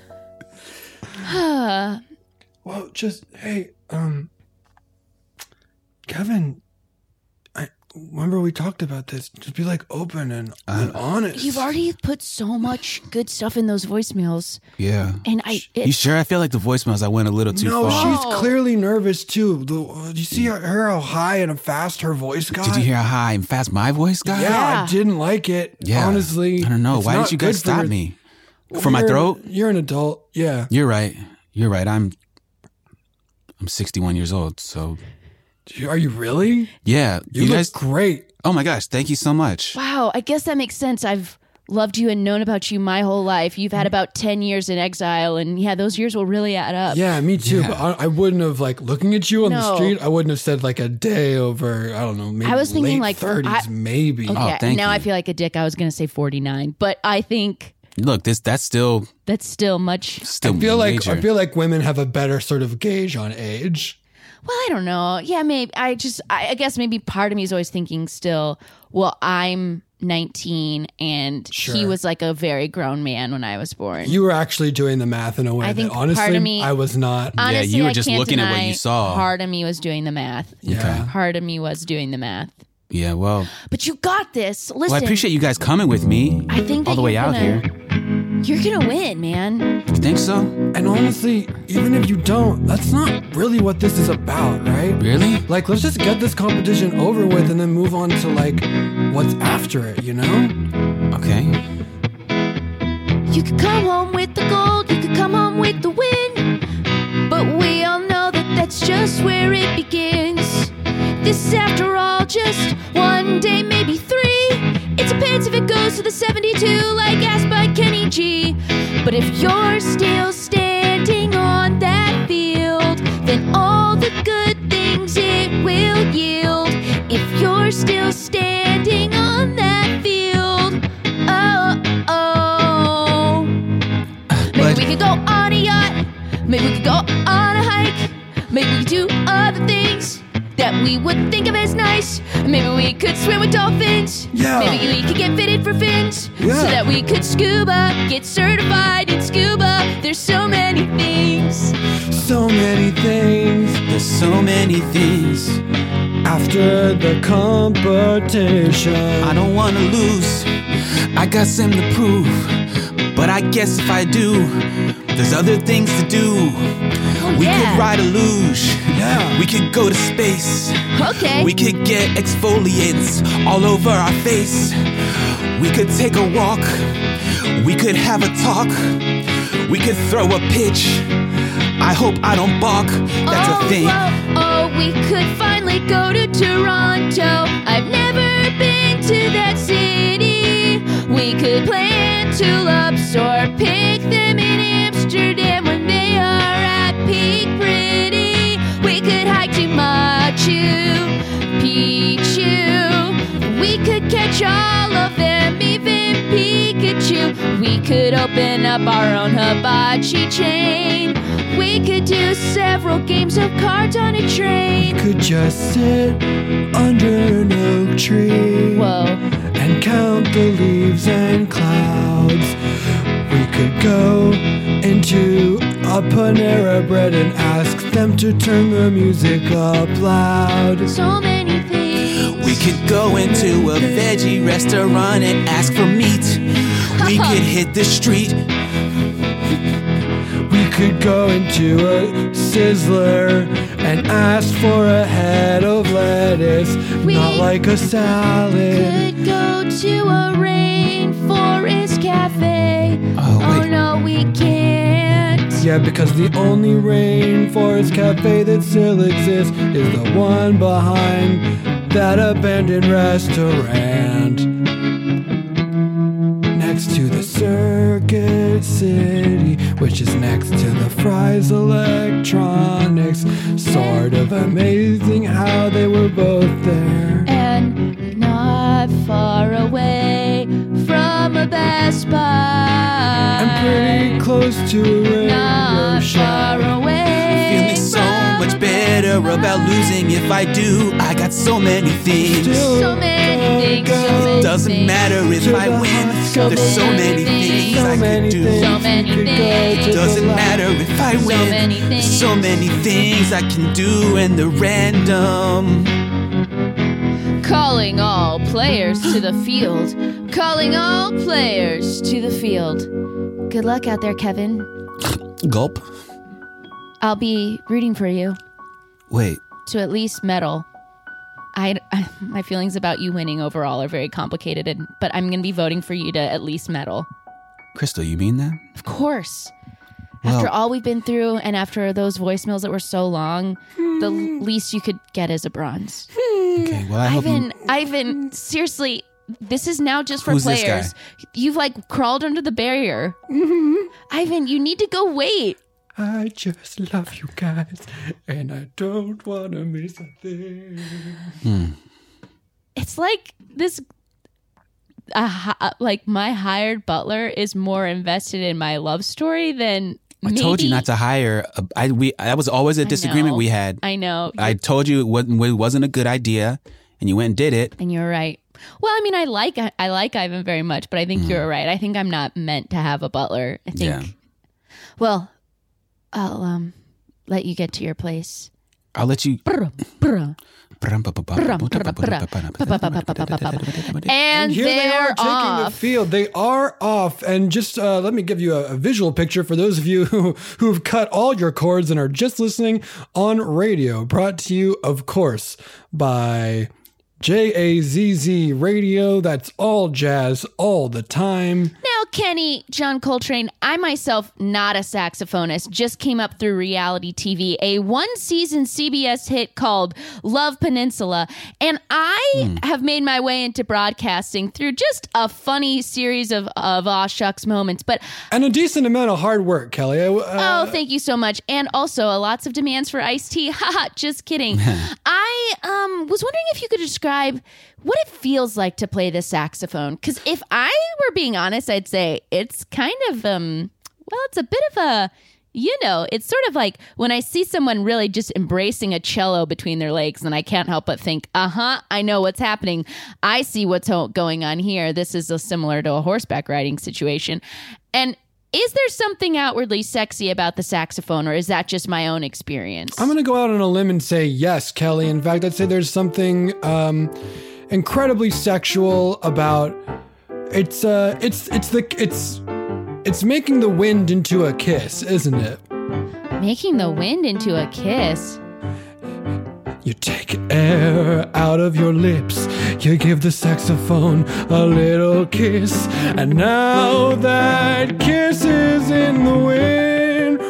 Well, just, hey, um, Kevin, I remember we talked about this. Just be like open and, and honest. You've already put so much good stuff in those voicemails. Yeah. And I... It, You sure? I feel like the voicemails, I went a little too No, far. she's clearly nervous too. The, uh, do you see her, her how high and fast her voice got? Did you hear how high and fast my voice got? Yeah, Yeah. I didn't like it. Yeah. Honestly, I don't know. it's Why not didn't you guys good for stop your- me? For my You're- throat? You're an adult. Yeah. You're right. You're right. I'm I'm sixty-one years old, so Are you really? yeah. You, You, look guys great. Oh my gosh, thank you so much. wow, I guess that makes sense. I've loved you and known about you my whole life. You've had about ten years in exile, and yeah, those years will really add up. Yeah, me too. Yeah. But I, I wouldn't have like looking at you on the No. street. I wouldn't have said like a day over. I don't know. Maybe I was thinking, late like, thirties, I- maybe. Okay, Oh, thank now you. I feel like a dick. I was going to say forty-nine, but I think Look, this that's still that's still much... still I feel like major. I feel like women have a better sort of gauge on age. Well, I don't know. Yeah, maybe. I just, I, I guess maybe part of me is always thinking still, well, I'm nineteen and he Sure. was like a very grown man when I was born. You were actually doing the math in a way I that think honestly part of me- I was not. Honestly, you were I just can't looking at what deny you saw. Part of me was doing the math. Yeah. Part of me was doing the math. Yeah, well, But you got this. Listen. well, I appreciate you guys coming with me. I think that all the way you're out gonna- here. You're going to win, man. You think so? And honestly, even if you don't, that's not really what this is about, right? Really? Like, let's just get this competition over with and then move on to like what's after it, you know? Okay. You could come home with the gold, you could come home with the win. But we all know that that's just where it begins. This is, after all, just one day, maybe three. It depends if it goes to the seventy-two, like asked by Kenny G. But if you're still standing on that field, then all the good things it will yield. If you're still standing on that field, oh, oh. Maybe But- we could go on a yacht. Maybe we could go on a hike. Maybe we could do other things that we would think of as nice. Maybe we could swim with dolphins. Yeah. Maybe we could get fitted for fins. Yeah. So that we could scuba, get certified in scuba. There's so many things. So many things There's so many things. after the competition. I don't want to lose. I got something to prove. But I guess if I do, there's other things to do. We yeah. could ride a luge. Yeah. We could go to space. Okay. We could get exfoliants all over our face. We could take a walk. We could have a talk. We could throw a pitch. I hope I don't balk. That's oh, a thing. Oh, oh, we could finally go to Toronto. I've never been to that city. We could plant tulips or pick them in Amsterdam when they are at peak pretty. We could hike to Machu We could open up our own hibachi chain. We could do several games of cards on a train. We could just sit under an oak tree. Whoa. And count the leaves and clouds. We could go into a Panera Bread and ask them to turn the music up loud. So many things. We could go into a veggie restaurant and ask for meat. We could hit the street. We could go into a Sizzler and ask for a head of lettuce, we not like a salad. Could go to a rainforest cafe. Oh, wait. Oh no, we can't. Yeah, because the only rainforest cafe that still exists is the one behind that abandoned restaurant next to the Circuit City, which is next to the Fry's Electronics. Sort of amazing how they were both there. And not far away from a Best Buy. I'm pretty close to a radio Not shack. far away. Feeling so much better about losing if I do. I got so many things. Still So many things. So many It doesn't things. matter if To I the win. So There's so many things So I many could do. things So many you could go things. to the Doesn't lab. matter if I So win. many There's things. so many things I can do in the random. Calling all players to the field. Calling all players to the field. Good luck out there, Kevin. Gulp. I'll be rooting for you Wait. to at least medal. I, I my feelings about you winning overall are very complicated, and, but I'm going to be voting for you to at least medal. Crystal, you mean that? Of course. Well- After all we've been through, and after those voicemails that were so long, the least you could get is a bronze. Okay, well, I hope you... Ivan, Ivan, seriously, this is now just for Who's this players. guy? You've like crawled under the barrier. Ivan, you need to go wait. I just love you guys, and I don't want to miss a thing. Hmm. It's like this. Uh, hi- like my hired butler is more invested in my love story than I maybe. told you not to hire. A, I we that was always a disagreement know. we had. I know. I told you it wasn't, it wasn't a good idea, and you went and did it. And you're right. Well, I mean, I like I like Ivan very much, but I think Mm. you're right. I think I'm not meant to have a butler. I think. Yeah. Well, I'll um let you get to your place. I'll let you. Brr, brr. And, And here they are they're taking off. the field. They are off. And just uh, let me give you a, a visual picture for those of you who, who've cut all your cords and are just listening on radio. Brought to you, of course, by J A Z Z Radio. That's all jazz all the time. Now, Kenny, John Coltrane, I myself, not a saxophonist, just came up through reality T V, a one-season C B S hit called Love Peninsula, and I mm. have made my way into broadcasting through just a funny series of, of aw shucks moments, but... And a decent amount of hard work, Kelly. Uh, oh, thank you so much. And also uh, lots of demands for iced tea. Haha, just kidding. I um was wondering if you could describe what it feels like to play the saxophone. Because if I were being honest, I'd say it's kind of, um, well, it's a bit of a, you know, it's sort of like when I see someone really just embracing a cello between their legs, and I can't help but think, uh-huh, I know what's happening. I see what's ho- going on here. This is a, similar to a horseback riding situation. And is there something outwardly sexy about the saxophone, or is that just my own experience? I'm going to go out on a limb and say yes, Kelly. In fact, I'd say there's something um, incredibly sexual about it's uh it's it's the it's it's making the wind into a kiss, isn't it? Making the wind into a kiss. You take air out of your lips, you give the saxophone a little kiss, and now that kiss is in the wind.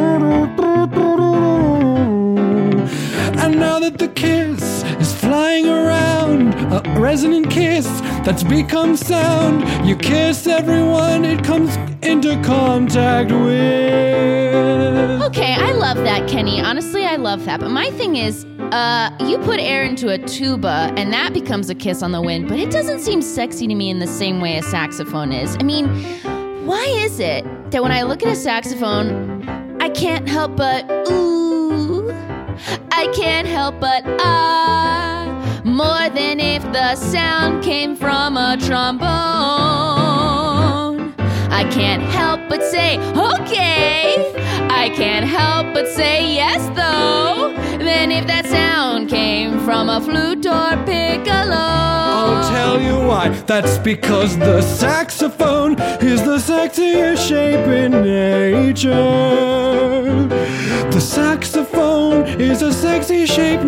And now that the kiss is flying around, a resonant kiss that's become sound, you kiss everyone it comes into contact with. Okay, I love that, Kenny. Honestly, I love that. But my thing is, uh, you put air into a tuba, and that becomes a kiss on the wind, but it doesn't seem sexy to me in the same way a saxophone is. I mean, Why is it that when I look at a saxophone, I can't help but ooh, I can't help but ah, more than if the sound came from a trombone. I can't help but say, okay. I can't help but say yes, though. Then if that sound came from a flute or piccolo. I'll tell you why. That's because the saxophone is the sexiest shape in nature. The saxophone is a sexy shape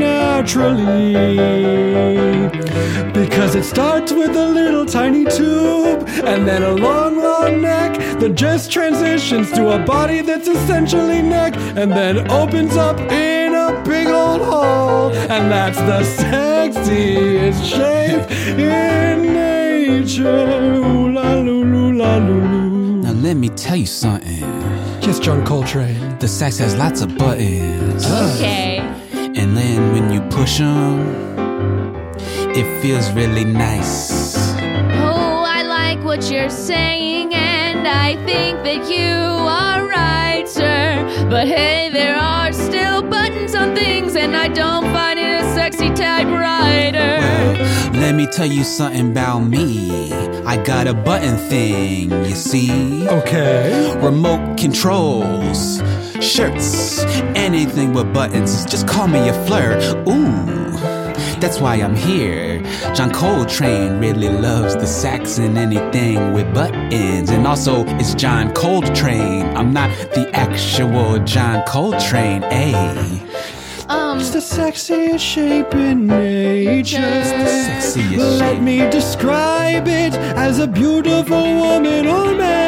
naturally. Because it starts with a little tiny tube and then a long, long neck that just transitions to a body that's essentially neck and then opens up in a big old hole. And that's the sexiest shape in nature. Ooh la loo loo la loo loo. Now let me tell you something. Yes, John Coltrane. The sax has lots of buttons. Okay. And then when you push them, it feels really nice. Oh, I like what you're saying, and I think that you are right, sir. But hey, there are still buttons on things, and I don't find it a sexy typewriter. Well, let me tell you something about me. I got a button thing, you see. Okay. Remote controls, shirts, anything with buttons. Just call me a flirt. Ooh, that's why I'm here. John Coltrane really loves the sax and anything with buttons. And also, it's John Coltrane. I'm not the actual John Coltrane, ayy. Um, It's the sexiest shape in nature. It's the sexiest Let shape. me describe it as a beautiful woman or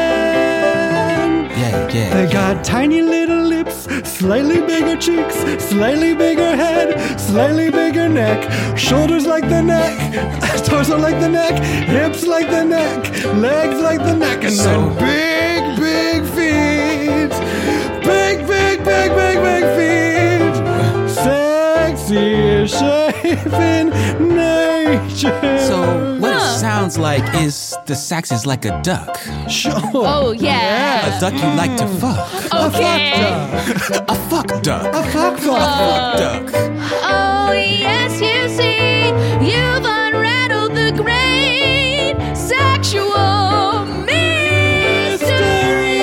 man. Yeah, yeah. They got tiny little lips, slightly bigger cheeks, slightly bigger head, slightly bigger neck, shoulders like the neck, torso like the neck, hips like the neck, legs like the neck, and So- then big, big feet. Big, big, big, big, big feet. Sexiest shape in nature. So what it sounds like is the sax is like a duck. Sure. Oh, yeah. A duck you like to fuck. Okay. A fuck duck. A fuck fuck. Fuck duck. Oh, yes, you see, you've unrattled the great sexual mystery.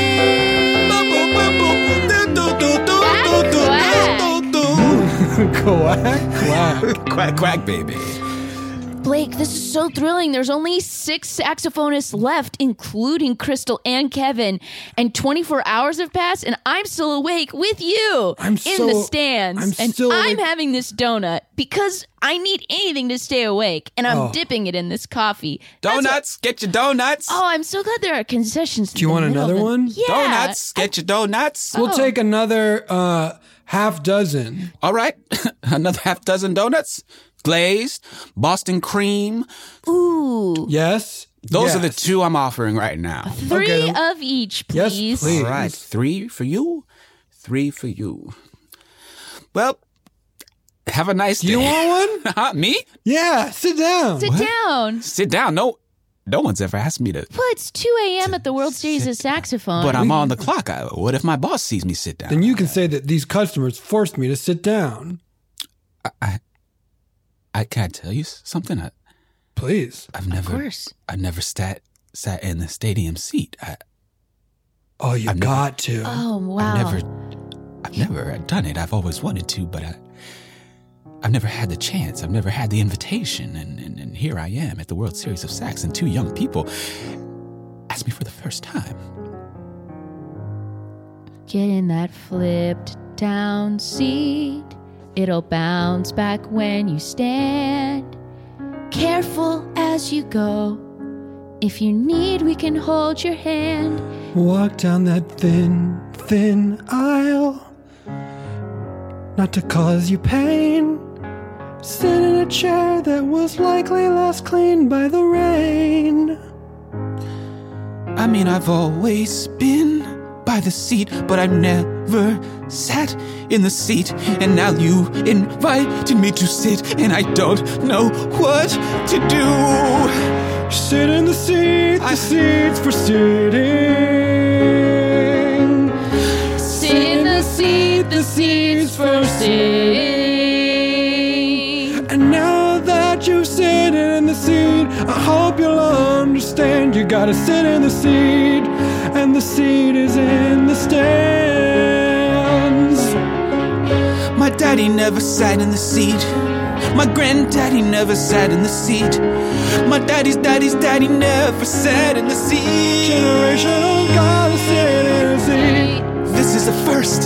Quack, quack. Quack, quack, baby. Blake, this is so thrilling. There's only six saxophonists left, including Crystal and Kevin. And twenty-four hours have passed, and I'm still awake with you I'm in so- the stands. I'm and still I'm awake. having this donut because I need anything to stay awake, and I'm Oh. dipping it in this coffee. That's Donuts, get your donuts. what- oh, I'm so glad there are concessions. Do you want another one? Yeah. Donuts, get your donuts. Oh. We'll take another uh, half dozen. All right, another half dozen donuts. Glazed, Boston cream. Ooh. Yes. Those yes. are the two I'm offering right now. Three Okay. of each, Yes, please. please. All right, three for you, three for you. Well, have a nice day. You want one? Huh, me? Yeah, sit down. Sit down. Sit down. No, no one's ever asked me to. Well, it's two a.m. at the World Series of Saxophone. But I'm on the clock. I, what if my boss sees me sit down? Then you can say that these customers forced me to sit down. I, I can I tell you something. I, Please. I've never, course. I've never sat sat in the stadium seat. I, Oh, you I've got to. Oh, wow. I've never, I've never done it. I've always wanted to, but I, I've never had the chance. I've never had the invitation, and, and, and here I am at the World Series of Sax, and two young people asked me for the first time. Get in that flipped down seat. It'll bounce back when you stand. Careful as you go. If you need, we can hold your hand. Walk down that thin, thin aisle. Not to cause you pain. Sit in a chair that was likely last cleaned by the rain. I mean, I've always been by the seat, but I've never sat in the seat. And now you invited me to sit, and I don't know what to do. Sit in the seat, the seat's for sitting. Sit in the seat, the seat's for sitting. And now that you sit in the seat, I hope you'll understand. You gotta sit in the seat, and the seat is in the stands. My daddy never sat in the seat. My granddaddy never sat in the seat. My daddy's daddy's daddy never sat in the seat. Generational gotta sit in the seat. This is a first.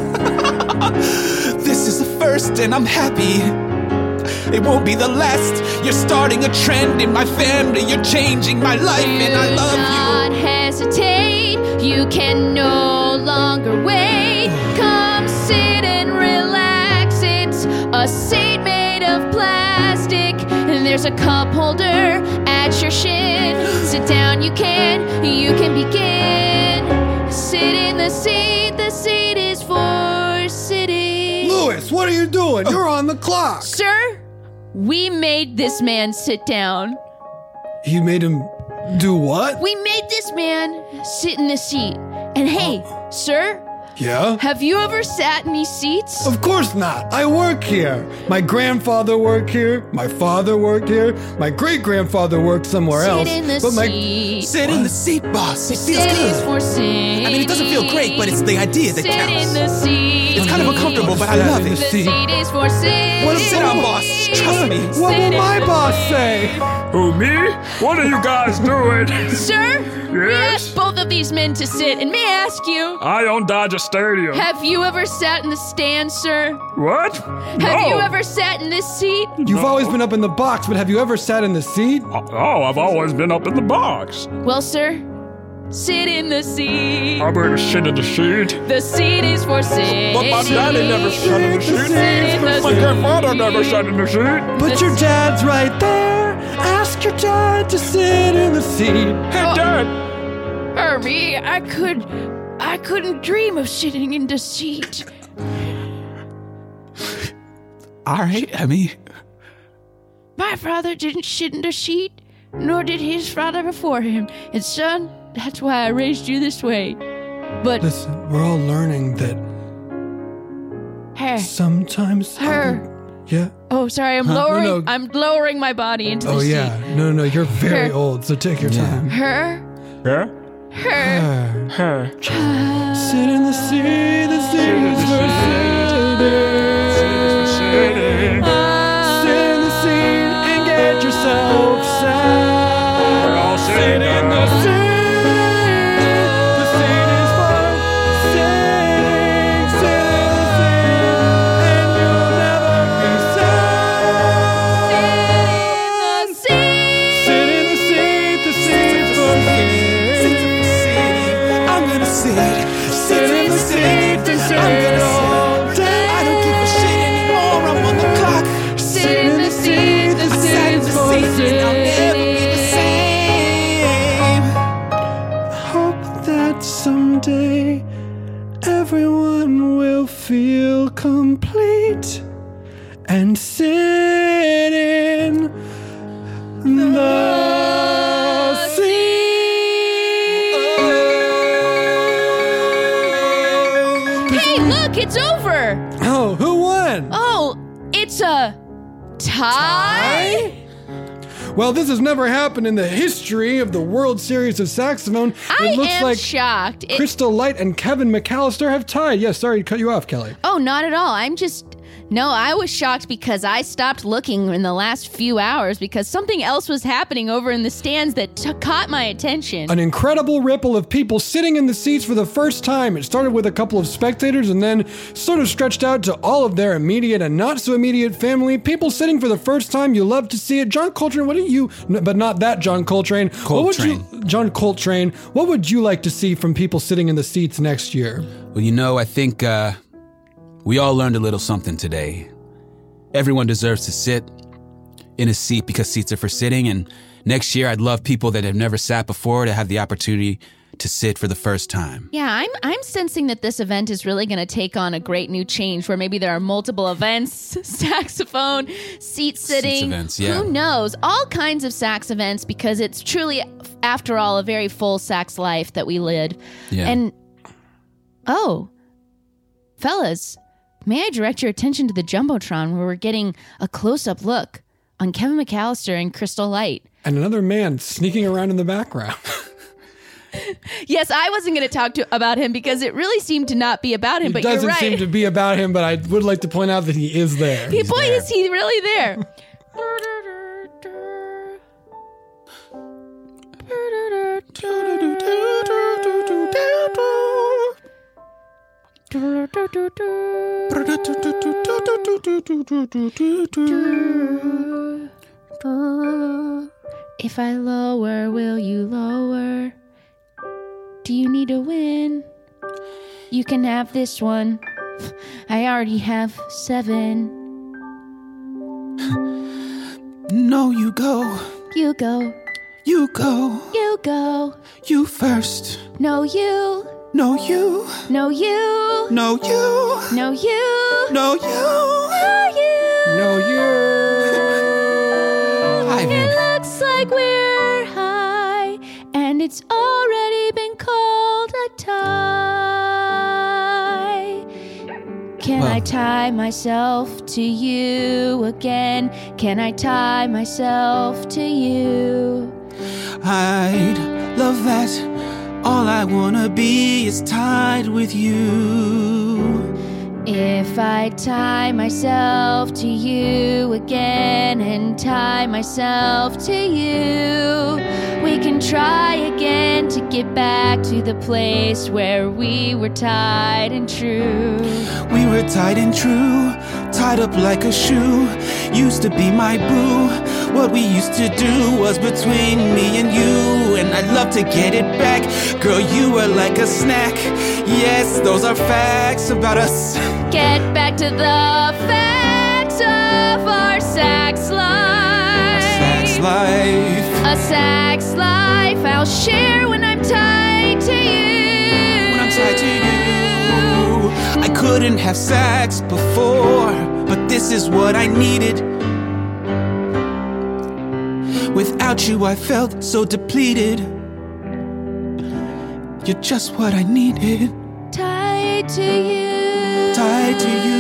This is a first, and I'm happy. It won't be the last. You're starting a trend in my family. You're changing my life, and I love you. Do not hesitate. You can no longer wait. Come sit and relax. It's a seat made of plastic, and there's a cup holder at your shin. Sit down, you can, you can begin. Sit in the seat, the seat is for sitting. Louis, what are you doing? You're on the clock. Sir, we made this man sit down. You made him do what? We made this man sit in the seat. And hey, sir, Yeah? have you ever sat in these seats? Of course not. I work here. My grandfather worked here. My father worked here. My great-grandfather worked somewhere Sit else. in the but my seat. Sit in the seat, boss. It feels Sit is good. for sitting. I mean, it doesn't feel great, but it's the idea that Sit counts. in the seat. It's kind of uncomfortable, but I Sit love in it. the The seat. seat is for sitting. What Sit down, boss. Trust me. What will my boss say? Who, me? What are you guys doing? Sir, we Yes? asked both of these men to sit, and may I ask you, I own Dodger Stadium. have you ever sat in the stand, sir? What? Have no. you ever sat in this seat? You've always been up in the box, but have you ever sat in the seat? Oh, I've always been up in the box. Well, sir, sit in the seat. I'm going to shit in the sheet. The seat is for sitting. But my daddy never sat in the sheet. Sit in the My grandfather never sat in the sheet. But your dad's right there. Ask your dad to sit in the seat. Hey, Dad. Or me, I could, I couldn't dream of sitting in the seat. All right, Emmy. My father didn't sit in the seat, nor did his father before him. And son, that's why I raised you this way. But Listen, we're all learning that her, sometimes... her. Yeah? Oh, sorry, I'm Huh? No, lowering. no. I'm lowering my body into the Oh, seat. yeah. No, no, you're very Her. old, so take your time. Her, Yeah? her. Her. Sit in the seat, the seat is for sitting. Sit in the seat and get yourself set. We're all Sit sitting in the now. seat, the seat is for sitting. Sit in the seat and you'll never be sad. Sit in the seat, the seat's for sitting. I'm gonna sit. Sit in the seat, the seat I'm gonna all sit. day. I don't give a shit anymore. I'm on the clock. Sit in the seat, the I sat in seat's the for seat, and I'll never be the sitting. same. Hope that someday everyone will feel complete and sit in the seat. Hey, look, it's over. Oh, who won? Oh, it's a tie. Well, this has never happened in the history of the World Series of Saxophone. I it looks am like shocked. It- Crystal Light and Kevin McAllister have tied. Yes, sorry to cut you off, Kelly. Oh, not at all. I'm just. No, I was shocked because I stopped looking in the last few hours because something else was happening over in the stands that t- caught my attention. An incredible ripple of people sitting in the seats for the first time. It started with a couple of spectators and then sort of stretched out to all of their immediate and not so immediate family. People sitting for the first time. You love to see it. John Coltrane, what do you, no, but not that John Coltrane. What would you, John Coltrane, what would you like to see from people sitting in the seats next year? Well, you know, I think uh, we all learned a little something today. Everyone deserves to sit in a seat because seats are for sitting. And next year, I'd love people that have never sat before to have the opportunity to sit for the first time. Yeah, I'm I'm sensing that this event is really going to take on a great new change where maybe there are multiple events, saxophone, seat sitting. Seats events, yeah. Who knows? All kinds of sax events because it's truly, after all, a very full sax life that we live. Yeah. And, oh, fellas, may I direct your attention to the Jumbotron where we're getting a close-up look on Kevin McAllister and Crystal Light. And another man sneaking around in the background. Yes, I wasn't going to talk to about him because it really seemed to not be about him, It but you're doesn't right. seem to be about him, but I would like to point out that he is there. He, boy, is he really there. If I lower, will you lower? Do you need a win? You can have this one. I already have seven. No, you go. You go. You go. You go. You first. No, you. No, you. No, you. No, you. No, you. No, you. No, you. No, you. It looks like we're high, and it's already been called a tie. Can Well. I tie myself to you again? Can I tie myself to you? I'd love that. All I wanna be is tied with you. If I tie myself to you again and tie myself to you, we can try again to get back to the place where we were tied and true. We were tied and true, tied up like a shoe. Used to be my boo. What we used to do was between me and you, and I'd love to get it back. Girl, you were like a snack. Yes, those are facts about us. Get back to the facts of our sax life. Sax life. A sax life I'll share when I'm tied to you. When I'm tied to you. I couldn't have sax before, but this is what I needed. Without you, I felt so depleted. You're just what I needed. Tied to you. Tied to you.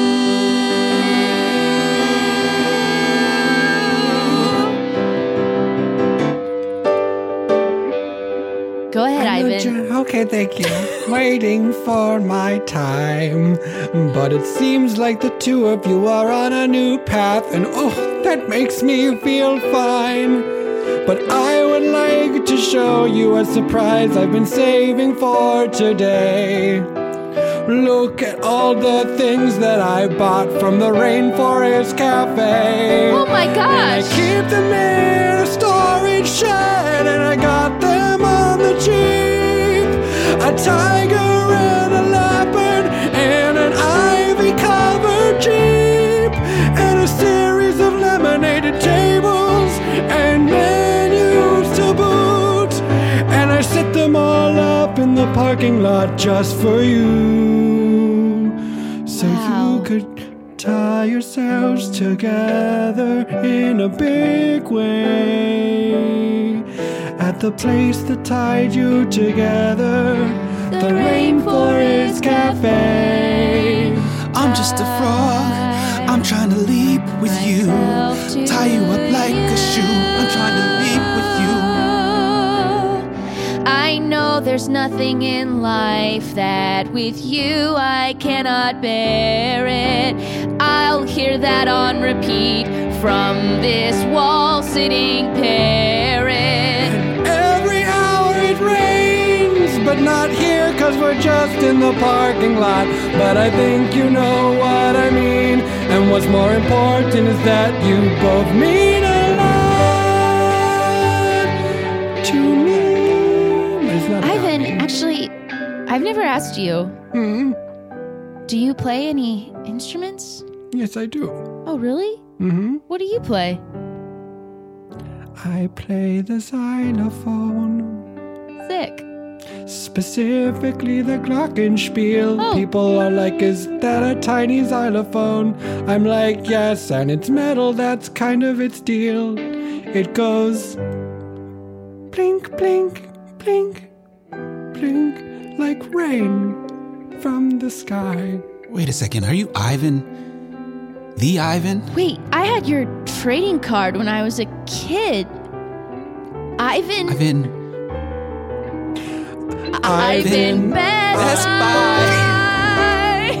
Go ahead, Ivan. Okay, thank you. Waiting for my time. But it seems like the two of you are on a new path, and oh, that makes me feel fine. But I would like to show you a surprise I've been saving for today. Look at all the things that I bought from the Rainforest Cafe. Oh my gosh! And I keep them in a storage shed, and I got them on the cheap. A tiger and a leopard and an ivy-covered Jeep, and a series of laminated tables and menus to boot. And I set them all up in the parking lot just for you, so Wow. you could tie yourselves together in a big way at the place that tied you together, the, the Rainforest Cafe. I'm just a frog. I'm trying to leap with you. Tie you up like a shoe. I'm trying to leap with you. I know there's nothing in life that with you I cannot bear it. I'll hear that on repeat from this wall-sitting parrot. And every hour it rains, but not here, cause we're just in the parking lot. But I think you know what I mean, and what's more important is that you both mean a lot to me. It's not about Ivan, me. actually, I've never asked you. Hmm? Do you play any instruments? Yes, I do. Oh, really? Mm-hmm. What do you play? I play the xylophone. Sick. specifically the glockenspiel. Oh. People are like, is that a tiny xylophone? I'm like, yes, and it's metal, that's kind of its deal. It goes blink, blink, blink, blink, like rain from the sky. Wait a second, are you Ivan? The Ivan? Wait, I had your trading card when I was a kid. Ivan. Ivan. Ivan Best Buy.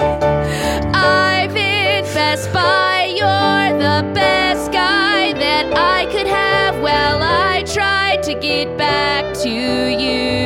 Ivan Best Buy. You're the best guy that I could have. Well, I tried to get back to you.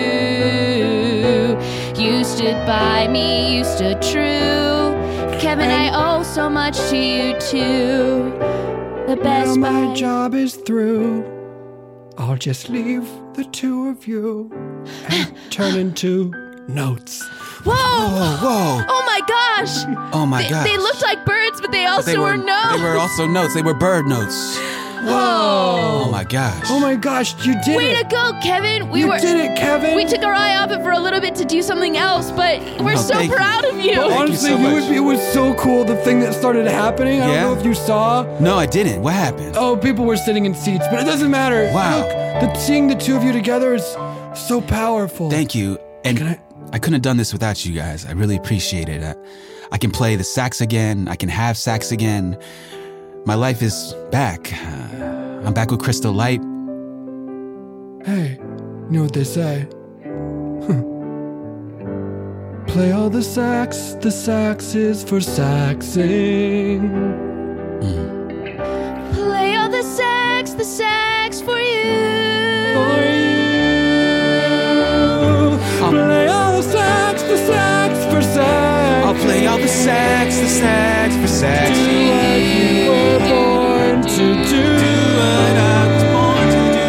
You stood by me. You stood true. Kevin, I owe so much to you too. The Best Buy. Now my job is through. I'll just leave the two of you and turn into notes. Whoa! Whoa, whoa. Oh my gosh! Oh my they, gosh. They looked like birds, but they also they were, were notes. They were also notes. They were bird notes. Whoa! Oh my gosh. Oh my gosh, you did Way it. Way to go, Kevin. We you were, did it, Kevin. We took our eye off it for a little bit to do something else, but we're Oh, so thank proud you. of you. But Thank honestly, you so you much. would be, it was so cool, the thing that started happening. I Yeah? don't know if you saw. No, I didn't. What happened? Oh, people were sitting in seats, but it doesn't matter. Wow. Look, the, seeing the two of you together is so powerful. Thank you. And Can I- I couldn't have done this without you guys. I really appreciate it. I, I can play the sax again. I can have sax again. My life is back. Uh, I'm back with Crystal Light. Hey, you know what they say? Play all the sax, the sax is for saxing. Mm. Play all the sax, the sax for you. For you. Play all the sax, the sax for sax. I'll play all the sax, the sax for sax. Do what you were born to do. Do what I was born to do.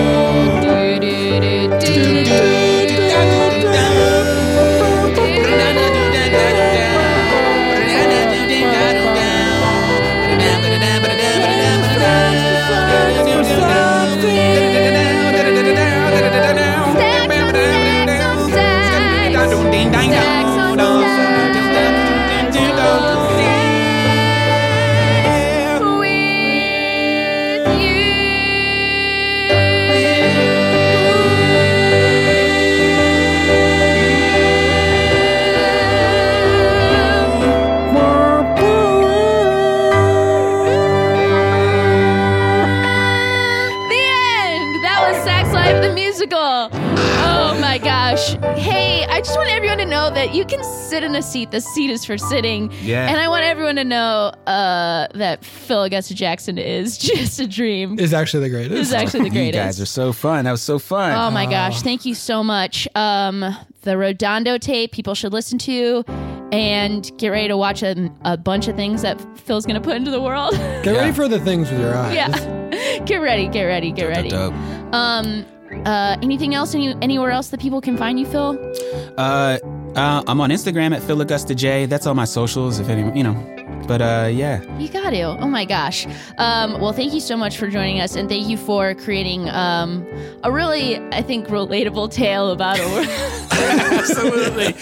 Hey, I just want everyone to know that you can sit in a seat. The seat is for sitting. Yeah. And I want everyone to know uh, that Phil Augusta Jackson is just a dream. Is actually the greatest. Is actually the greatest. You guys are so fun. That was so fun. Oh my gosh. Thank you so much. Um, the Redondo tape people should listen to and get ready to watch a, a bunch of things that Phil's going to put into the world. Get yeah. ready for the things with your eyes. Yeah. Get ready. Get ready. Get ready. Dope, dope. Um, Uh, anything else? Any, anywhere else that people can find you, Phil? Uh, uh, I'm on Instagram at Phil Augusta J. That's all my socials, if any, you know. But uh, yeah. You got to. Oh my gosh. Um, well, thank you so much for joining us, and thank you for creating um, a really, I think, relatable tale about a world. Absolutely.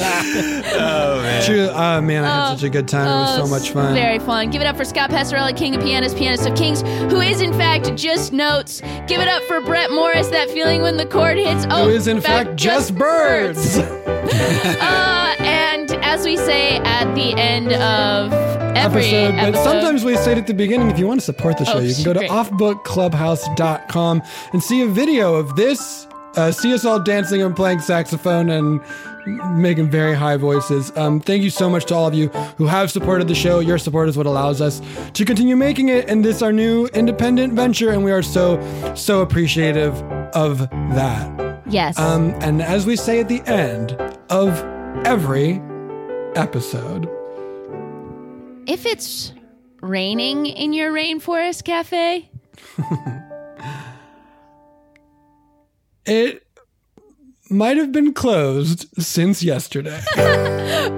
Oh man. True. Oh man, I had Oh, such a good time. It was oh, so much fun. Very fun. Give it up for Scott Passarella, King of Pianists, Pianist of Kings, who is in fact just notes. Give it up for Brett Morris, that feeling when the chord hits. Oh, who is in fact, fact just birds. uh, and as we say at the end of every episode, episode, but sometimes we say it at the beginning. If you want to support the show, Oh, you can go to great. off book clubhouse dot com and see a video of this. Uh, see us all dancing and playing saxophone and making very high voices. Um, thank you so much to all of you who have supported the show. Your support is what allows us to continue making it, and this our new independent venture, and we are so, so appreciative of that. Yes. Um, and as we say at the end of every episode, if it's raining in your rainforest cafe, it might have been closed since yesterday.